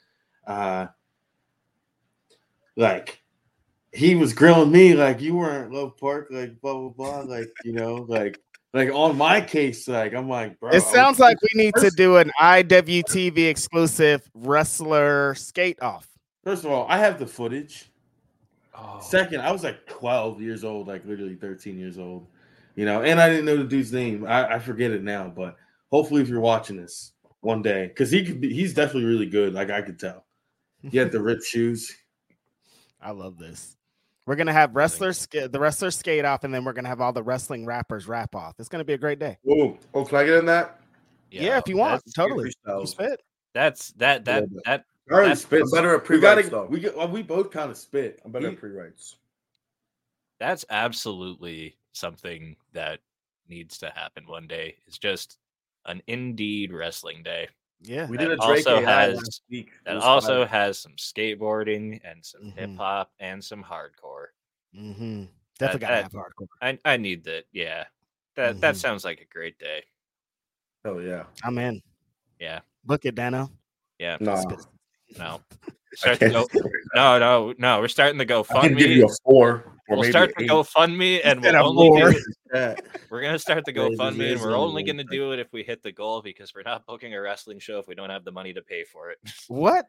Like he was grilling me like you weren't Love Park, like blah blah blah, like like on my case, like I'm like, bro. It sounds like we need to do an IWTV exclusive wrestler skate off. First of all, I have the footage. Second, I was like 12 years old, like literally 13 years old, and I didn't know the dude's name. I forget it now, but hopefully if you're watching this one day, because he's definitely really good. Like I could tell. He had the ripped shoes. I love this. We're gonna have the wrestlers skate off, and then we're gonna have all the wrestling rappers rap off. It's gonna be a great day. Oh, can I get in that? Yeah, if you want, totally. You spit. That's I already spit. I'm better at pre-writes, though. We both kind of spit. I'm better at pre-writes. That's absolutely something that needs to happen one day. It's just an Indeed wrestling day. Yeah, we did a Drake also last week. That also has some skateboarding and some hip hop and some hardcore. Definitely gotta have hardcore. I need that. Yeah, that sounds like a great day. Oh yeah, I'm in. Yeah, book it, Dano. Yeah, no. Start to go. No. We're starting to go fund me. I can give you a 4. We'll start the GoFundMe, and we're gonna start the GoFundMe, and we're only gonna do it if we hit the goal because we're not booking a wrestling show if we don't have the money to pay for it. What?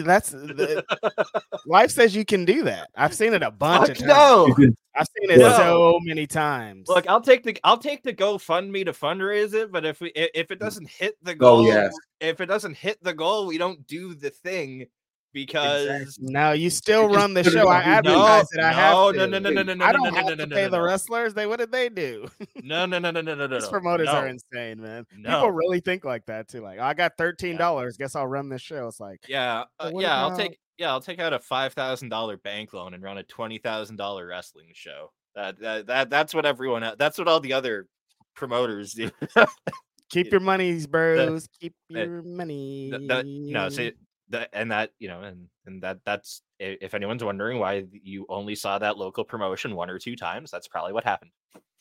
Life says you can do that. I've seen it a bunch of times. No, I've seen it so many times. Look, I'll take the GoFundMe to fundraise it, but if it doesn't hit the goal, if it doesn't hit the goal, we don't do the thing. Because no, you still run the show. I advertise it. I have to. No. I don't have to pay the wrestlers. What did they do? No. These promoters are insane, man. People really think like that too. Like, I got $13. Guess I'll run this show. It's like, I'll take out a $5,000 bank loan and run a $20,000 wrestling show. That's what everyone. That's what all the other promoters do. Keep your monies, bros. Keep your money. That's if anyone's wondering why you only saw that local promotion 1 or 2 times, that's probably what happened.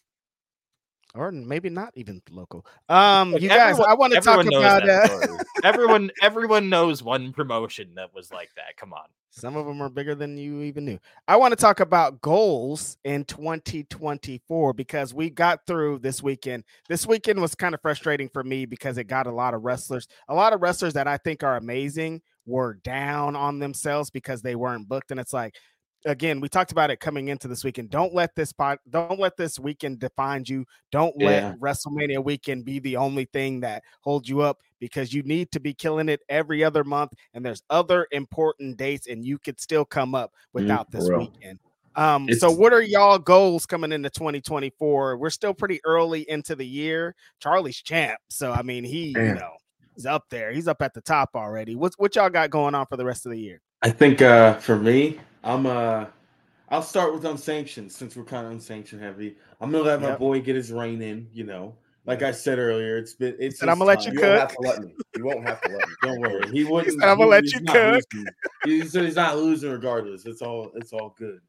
Or maybe not even local. You guys, I want to talk about everyone knows one promotion that was like that. Come on. Some of them are bigger than you even knew. I want to talk about goals in 2024 because we got through this weekend. This weekend was kind of frustrating for me because it got a lot of wrestlers that I think are amazing were down on themselves because they weren't booked. And it's like, again, we talked about it coming into this weekend. Don't let this weekend define you. Don't let WrestleMania weekend be the only thing that holds you up because you need to be killing it every other month. And there's other important dates and you could still come up without this weekend. So what are y'all goals coming into 2024? We're still pretty early into the year. Charlie's champ. So, I mean, he's up there. He's up at the top already. What y'all got going on for the rest of the year? I think for me, I'll start with unsanctioned since we're kind of unsanctioned heavy. I'm gonna let my boy get his reign in. Like I said earlier, it's. And I'm gonna let you cook. You won't have to let me. Don't worry. He wouldn't. I'm gonna let you cook. He said he's not losing regardless. It's all good.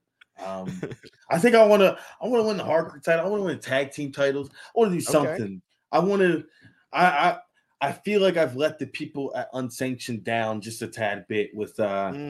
I think I want to win the hardcore title. I want to win tag team titles. I want to do something. Okay. I feel like I've let the people at unsanctioned down just a tad bit with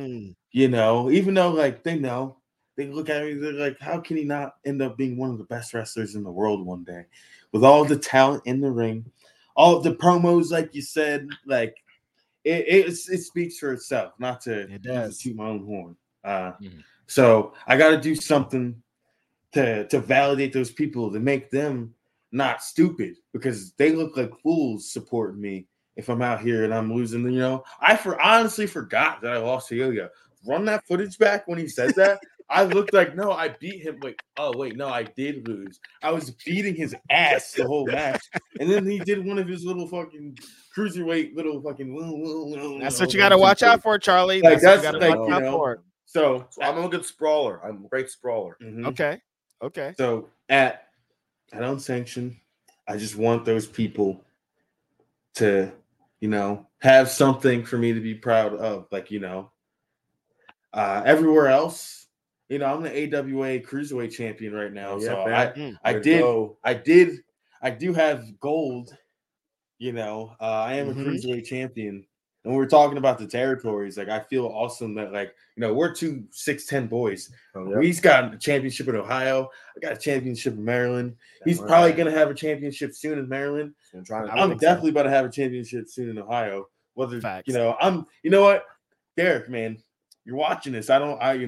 even though like they know, they look at me, they're like, how can he not end up being one of the best wrestlers in the world one day? With all the talent in the ring, all of the promos, like you said, like it speaks for itself, not to toot my own horn. So I gotta do something to validate those people, to make them not stupid, because they look like fools supporting me if I'm out here and I'm losing. I honestly forgot that I lost to Yo-Yo. Run that footage back when he said that. I looked like, no, I beat him. Like, oh wait, no, I did lose. I was beating his ass the whole match, and then he did one of his little fucking cruiserweight little fucking. That's what you got to watch out for, Charlie. Like that's that's what you got to like watch out for. So I'm a good sprawler. I'm a great sprawler. Mm-hmm. Okay. So at Unsanctioned, I just want those people to, have something for me to be proud of. Like, everywhere else, I'm the AWA Cruiserweight champion right now. Yeah, so I do have gold. I am a Cruiserweight champion. And we were talking about the territories. Like, I feel awesome that, we're two 6'10" boys. He's got a championship in Ohio. I got a championship in Maryland. He's probably going to have a championship soon in Maryland. I'm definitely about to have a championship soon in Ohio. Whether, Facts. you know what? Derek, man, you're watching this. Tony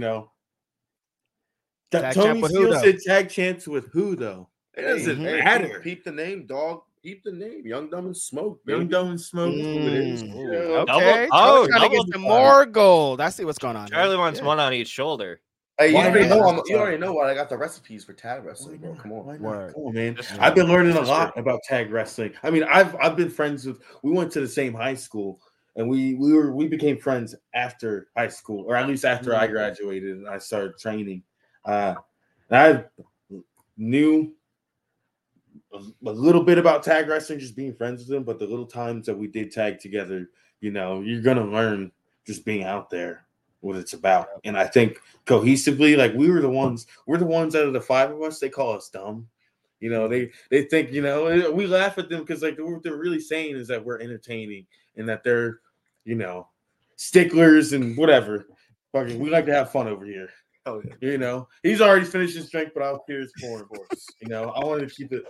Steele said tag champs with who, though? It doesn't matter. Keep the name, dog. Keep the name. Young, Dumb, and Smoke. Young, Dumb, and Smoke. Okay. Trying to get some more gold. I see what's going on. Charlie wants one on each shoulder. Hey, you already know what I got the recipes for tag wrestling, bro. Come on. Come on, man. I've been learning a lot about tag wrestling. I mean, I've been friends with. We went to the same high school, and we became friends after high school, or at least after I graduated and I started training. And I knew a little bit about tag wrestling, just being friends with them. But the little times that we did tag together, you're gonna learn just being out there what it's about. And I think cohesively, like we're the ones out of the five of us, they call us dumb. They think, we laugh at them because like what they're really saying is that we're entertaining and that they're, sticklers and whatever. Fucking, we like to have fun over here. Oh, yeah. He's already finished his drink, but I'll cheers for him, of course. I wanted to keep it.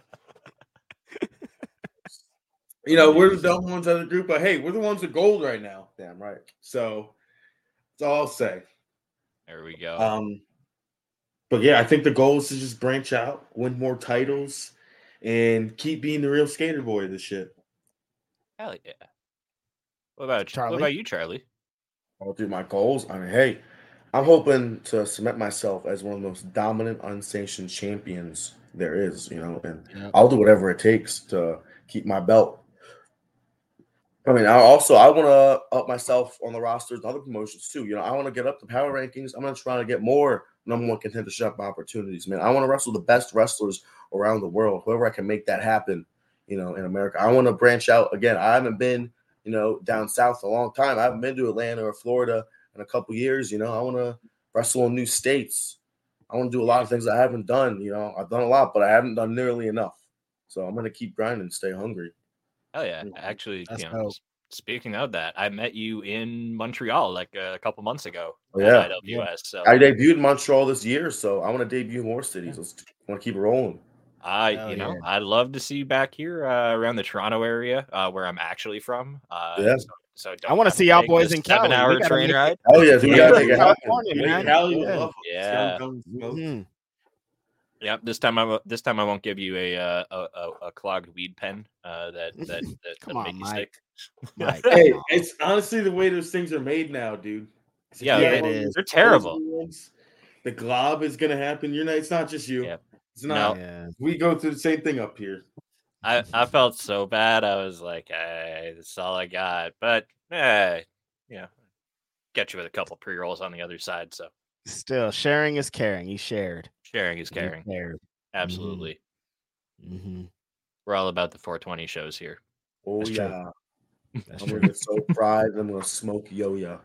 We're the dumb ones out of the group, but hey, we're the ones with gold right now. Damn right. So that's all I'll say. There we go. But yeah, I think the goal is to just branch out, win more titles, and keep being the real skater boy of this shit. Hell yeah. What about Charlie? What about you, Charlie? I'll do my goals. I mean, hey, I'm hoping to cement myself as one of the most dominant unsanctioned champions there is, and I'll do whatever it takes to keep my belt. I mean, I want to up myself on the rosters and other promotions too. I want to get up the power rankings. I'm going to try to get more number one contendership opportunities, man. I want to wrestle the best wrestlers around the world, whoever I can make that happen, in America. I want to branch out again. I haven't been, down south a long time. I haven't been to Atlanta or Florida in a couple years. I want to wrestle in new states. I want to do a lot of things I haven't done. I've done a lot, but I haven't done nearly enough. So I'm going to keep grinding and stay hungry. Oh yeah, actually, speaking of that, I met you in Montreal like a couple months ago. Oh, yeah. IWS, so. I debuted in Montreal this year, so I want to debut more cities. I want to keep it rolling. I'd love to see you back here around the Toronto area, where I'm actually from. So I want to see y'all boys in Cali. 7-hour train ride. Oh yeah, we gotta make it happen. Cali, Yep. This time I won't give you a clogged weed pen. That come on, Mike. Hey, it's honestly the way those things are made now, dude. Yeah, it is. They're terrible. The glob is gonna happen. It's not just you. Yeah. It's not. No. We go through the same thing up here. I felt so bad. I was like, hey, that's all I got. But get you with a couple pre-rolls on the other side. So still, sharing is caring. You shared. Sharing is caring. Absolutely. Mm-hmm. We're all about the 420 shows here. Oh, that's yeah. I'm going to get so fried. I'm going to smoke Yo-Yo.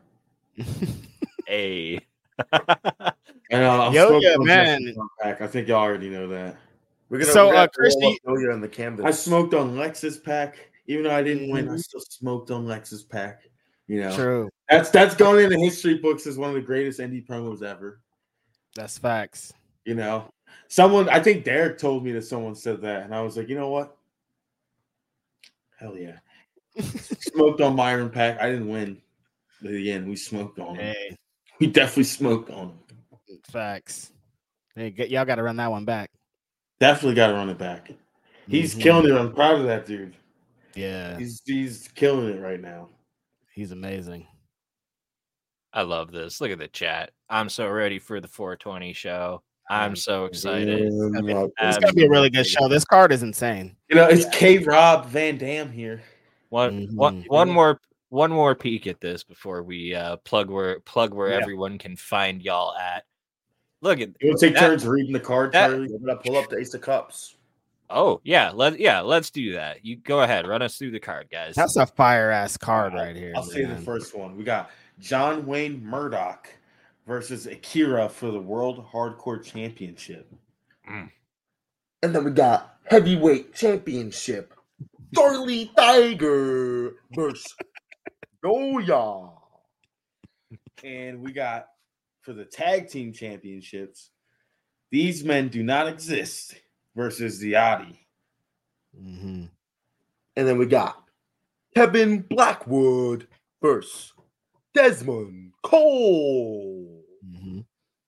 Hey. Yo-Yo, man. I think y'all already know that. Christy, Yo-Yo in the canvas. I smoked on Lexus Pack. Even though I didn't win, I still smoked on Lexus Pack. True. That's going into history books as one of the greatest indie promos ever. That's facts. I think Derek told me that someone said that, and I was like, you know what? Hell yeah. Smoked on Myron Pack. I didn't win. But again, we smoked on him. Hey. We definitely smoked on him. Facts. Hey, y'all got to run that one back. Definitely got to run it back. He's killing it. I'm proud of that dude. Yeah. He's killing it right now. He's amazing. I love this. Look at the chat. I'm so ready for the 420 show. I'm so excited. It's gonna be a really good show. This card is insane. It's K-Rob Van Dam here. One more peek at this before we plug where everyone can find y'all at. Look at you want to take turns reading the card, Charlie? I'm gonna pull up the Ace of Cups. Oh let's do that. You go ahead, run us through the card, guys. That's a fire ass card right here. I'll say the first one. We got John Wayne Murdoch versus Akira for the World Hardcore Championship. And then we got Heavyweight Championship. Charlie Tiger versus Goya. And we got for the Tag Team Championships, These Men Do Not Exist versus Ziadi. And then we got Kevin Blackwood versus Desmond Cole. And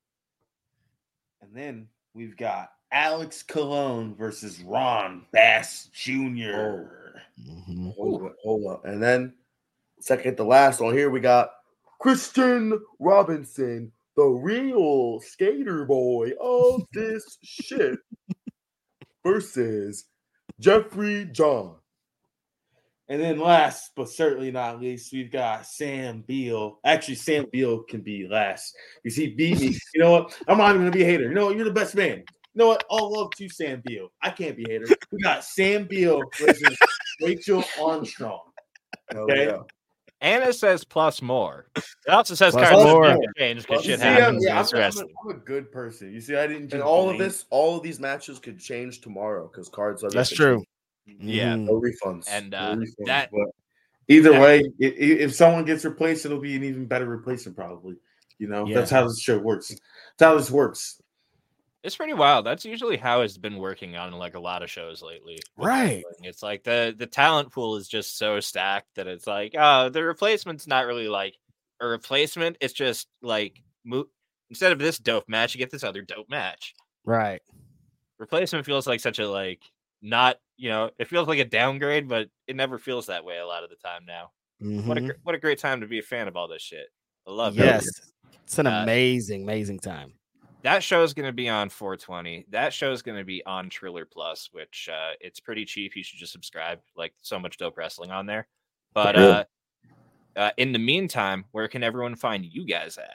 then we've got Alex Colon versus Ron Bass Jr. Hold up. And then second to last on here, we got Christian Robinson, the real skater boy of this shit, versus Jeffrey John. And then last, but certainly not least, we've got Sam Beal. Actually, Sam Beal can be last because he beat me. You know what? I'm not even going to be a hater. You know what? You're the best man. You know what? All love to Sam Beal. I can't be a hater. We got Sam Beal versus Rachel Armstrong. Okay? Yeah. And it says plus more. It also says cards more change because shit happens. I'm a good person. You see, I didn't. And all of these matches could change tomorrow because cards are. That's true. Yeah, no refunds. And but either way, if someone gets replaced, it'll be an even better replacement, probably. That's how this show works. That's how this works. It's pretty wild. That's usually how it's been working on like a lot of shows lately. Right. It's like the talent pool is just so stacked that it's like, oh, the replacement's not really like a replacement. It's just like instead of this dope match, you get this other dope match. Right. Replacement feels like such a not, it feels like a downgrade, but it never feels that way a lot of the time now. What a great time to be a fan of all this shit. I love it. Yes. It's an amazing time. That show is going to be on 420. That show is going to be on Triller Plus, which it's pretty cheap. You should just subscribe. Like so much dope wrestling on there. But in the meantime, where can everyone find you guys at?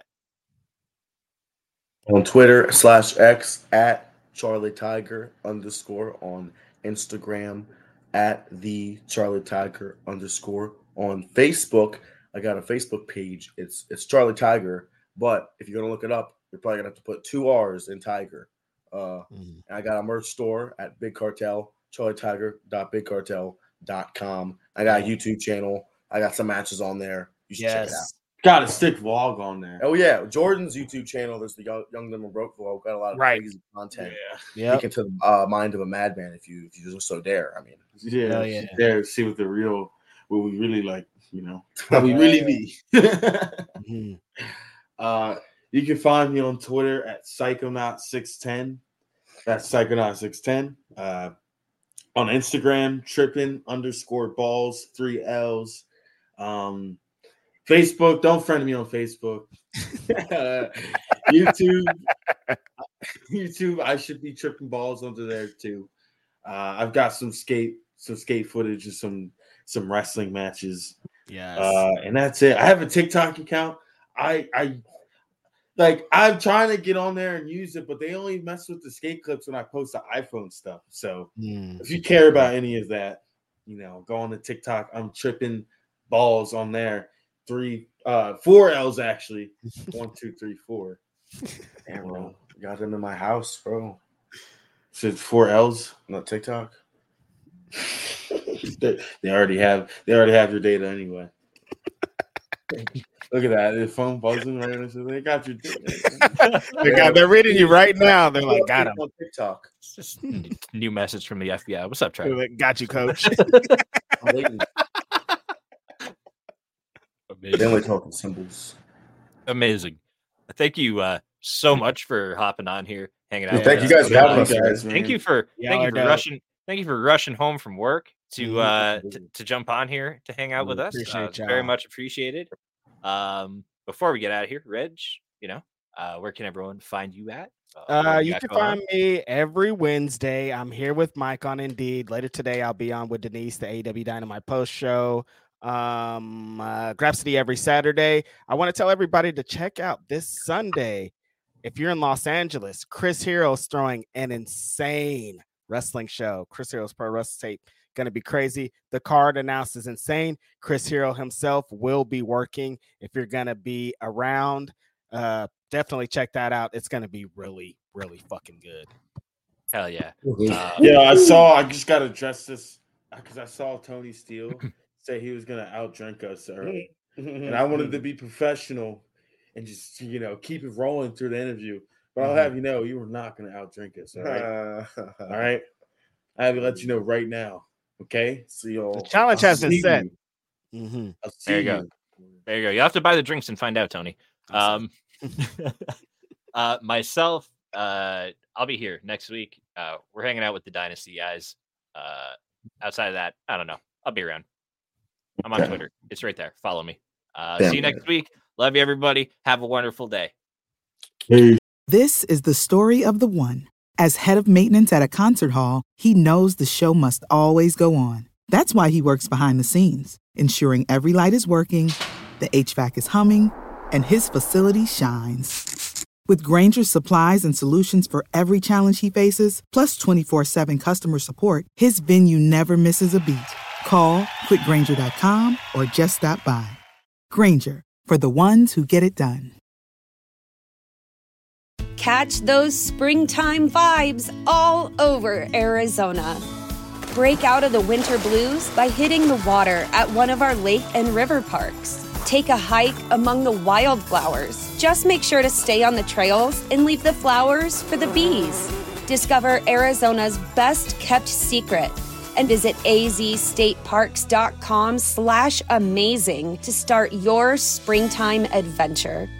On Twitter /X at Charlie Tiger _ on Instagram at the Charlie Tiger _ on Facebook. I got a Facebook page. It's Charlie Tiger, but if you're gonna look it up, you're probably gonna have to put 2 R's in Tiger. And I got a merch store at Big Cartel, charlietiger.bigcartel.com. I got a YouTube channel. I got some matches on there. You should check it out. Got a stick vlog on there. Oh yeah, Jordan's YouTube channel. There's the Young Limber Broke vlog. Got a lot of crazy content. Yeah, Look into the mind of a madman if you just so dare. I mean, dare see what we really like. How we really be. You can find me on Twitter at Psychonaut610. That's Psychonaut610. On Instagram, trippin_balls, 3 L's. Facebook, don't friend me on Facebook. YouTube, I should be tripping balls onto there too. I've got some skate footage of some wrestling matches. Yes. And that's it. I have a TikTok account. I'm trying to get on there and use it, but they only mess with the skate clips when I post the iPhone stuff. So if you care about any of that, go on to TikTok. I'm tripping balls on there. 4 L's actually. 1, 2, 3, 4. Damn, bro. Got them in my house, bro. So 4 L's, not TikTok. They already have your data anyway. Look at that. The phone buzzing right now. So they got your data. They're reading you right now. They're like, got him. On TikTok. It's just new message from the FBI. What's up, Trevor? Got you, coach. They only talking symbols. Amazing. Thank you so much for hopping on here, hanging out. Thank you guys for having us, guys. Thank you for rushing home from work to jump on here to hang out with us. Appreciate very much appreciated. before we get out of here, Reg, where can everyone find you at? You can find me every Wednesday. I'm here with Mike on Indeed. Later today, I'll be on with Denise, the AEW Dynamite post show. Grapsody every Saturday. I want to tell everybody to check out this Sunday. If you're in Los Angeles, Chris Hero's throwing an insane wrestling show. Chris Hero's Pro Wrestling Tape. Going to be crazy. The card announced is insane. Chris Hero himself will be working. If you're going to be around, definitely check that out. It's going to be really, really fucking good. Hell yeah. I just got to address this because I saw Tony Steele say he was going to outdrink us early. And I wanted to be professional and just, keep it rolling through the interview. But I'll have you know, you were not going to outdrink us. All right. All right. I have to let you know right now. Okay. See y'all. The challenge has been set. Mm-hmm. There you go. There you go. You have to buy the drinks and find out, Tony. Myself, I'll be here next week. We're hanging out with the Dynasty guys. Outside of that, I don't know. I'll be around. I'm on Twitter. It's right there. Follow me. See you next week. Love you, everybody. Have a wonderful day. Hey. This is the story of the one. As head of maintenance at a concert hall, he knows the show must always go on. That's why he works behind the scenes, ensuring every light is working, the HVAC is humming, and his facility shines. With Grainger's supplies and solutions for every challenge he faces, plus 24/7 customer support, his venue never misses a beat. Call quickgrainger.com or just stop by. Grainger, for the ones who get it done. Catch those springtime vibes all over Arizona. Break out of the winter blues by hitting the water at one of our lake and river parks. Take a hike among the wildflowers. Just make sure to stay on the trails and leave the flowers for the bees. Discover Arizona's best kept secret and visit azstateparks.com/amazing to start your springtime adventure.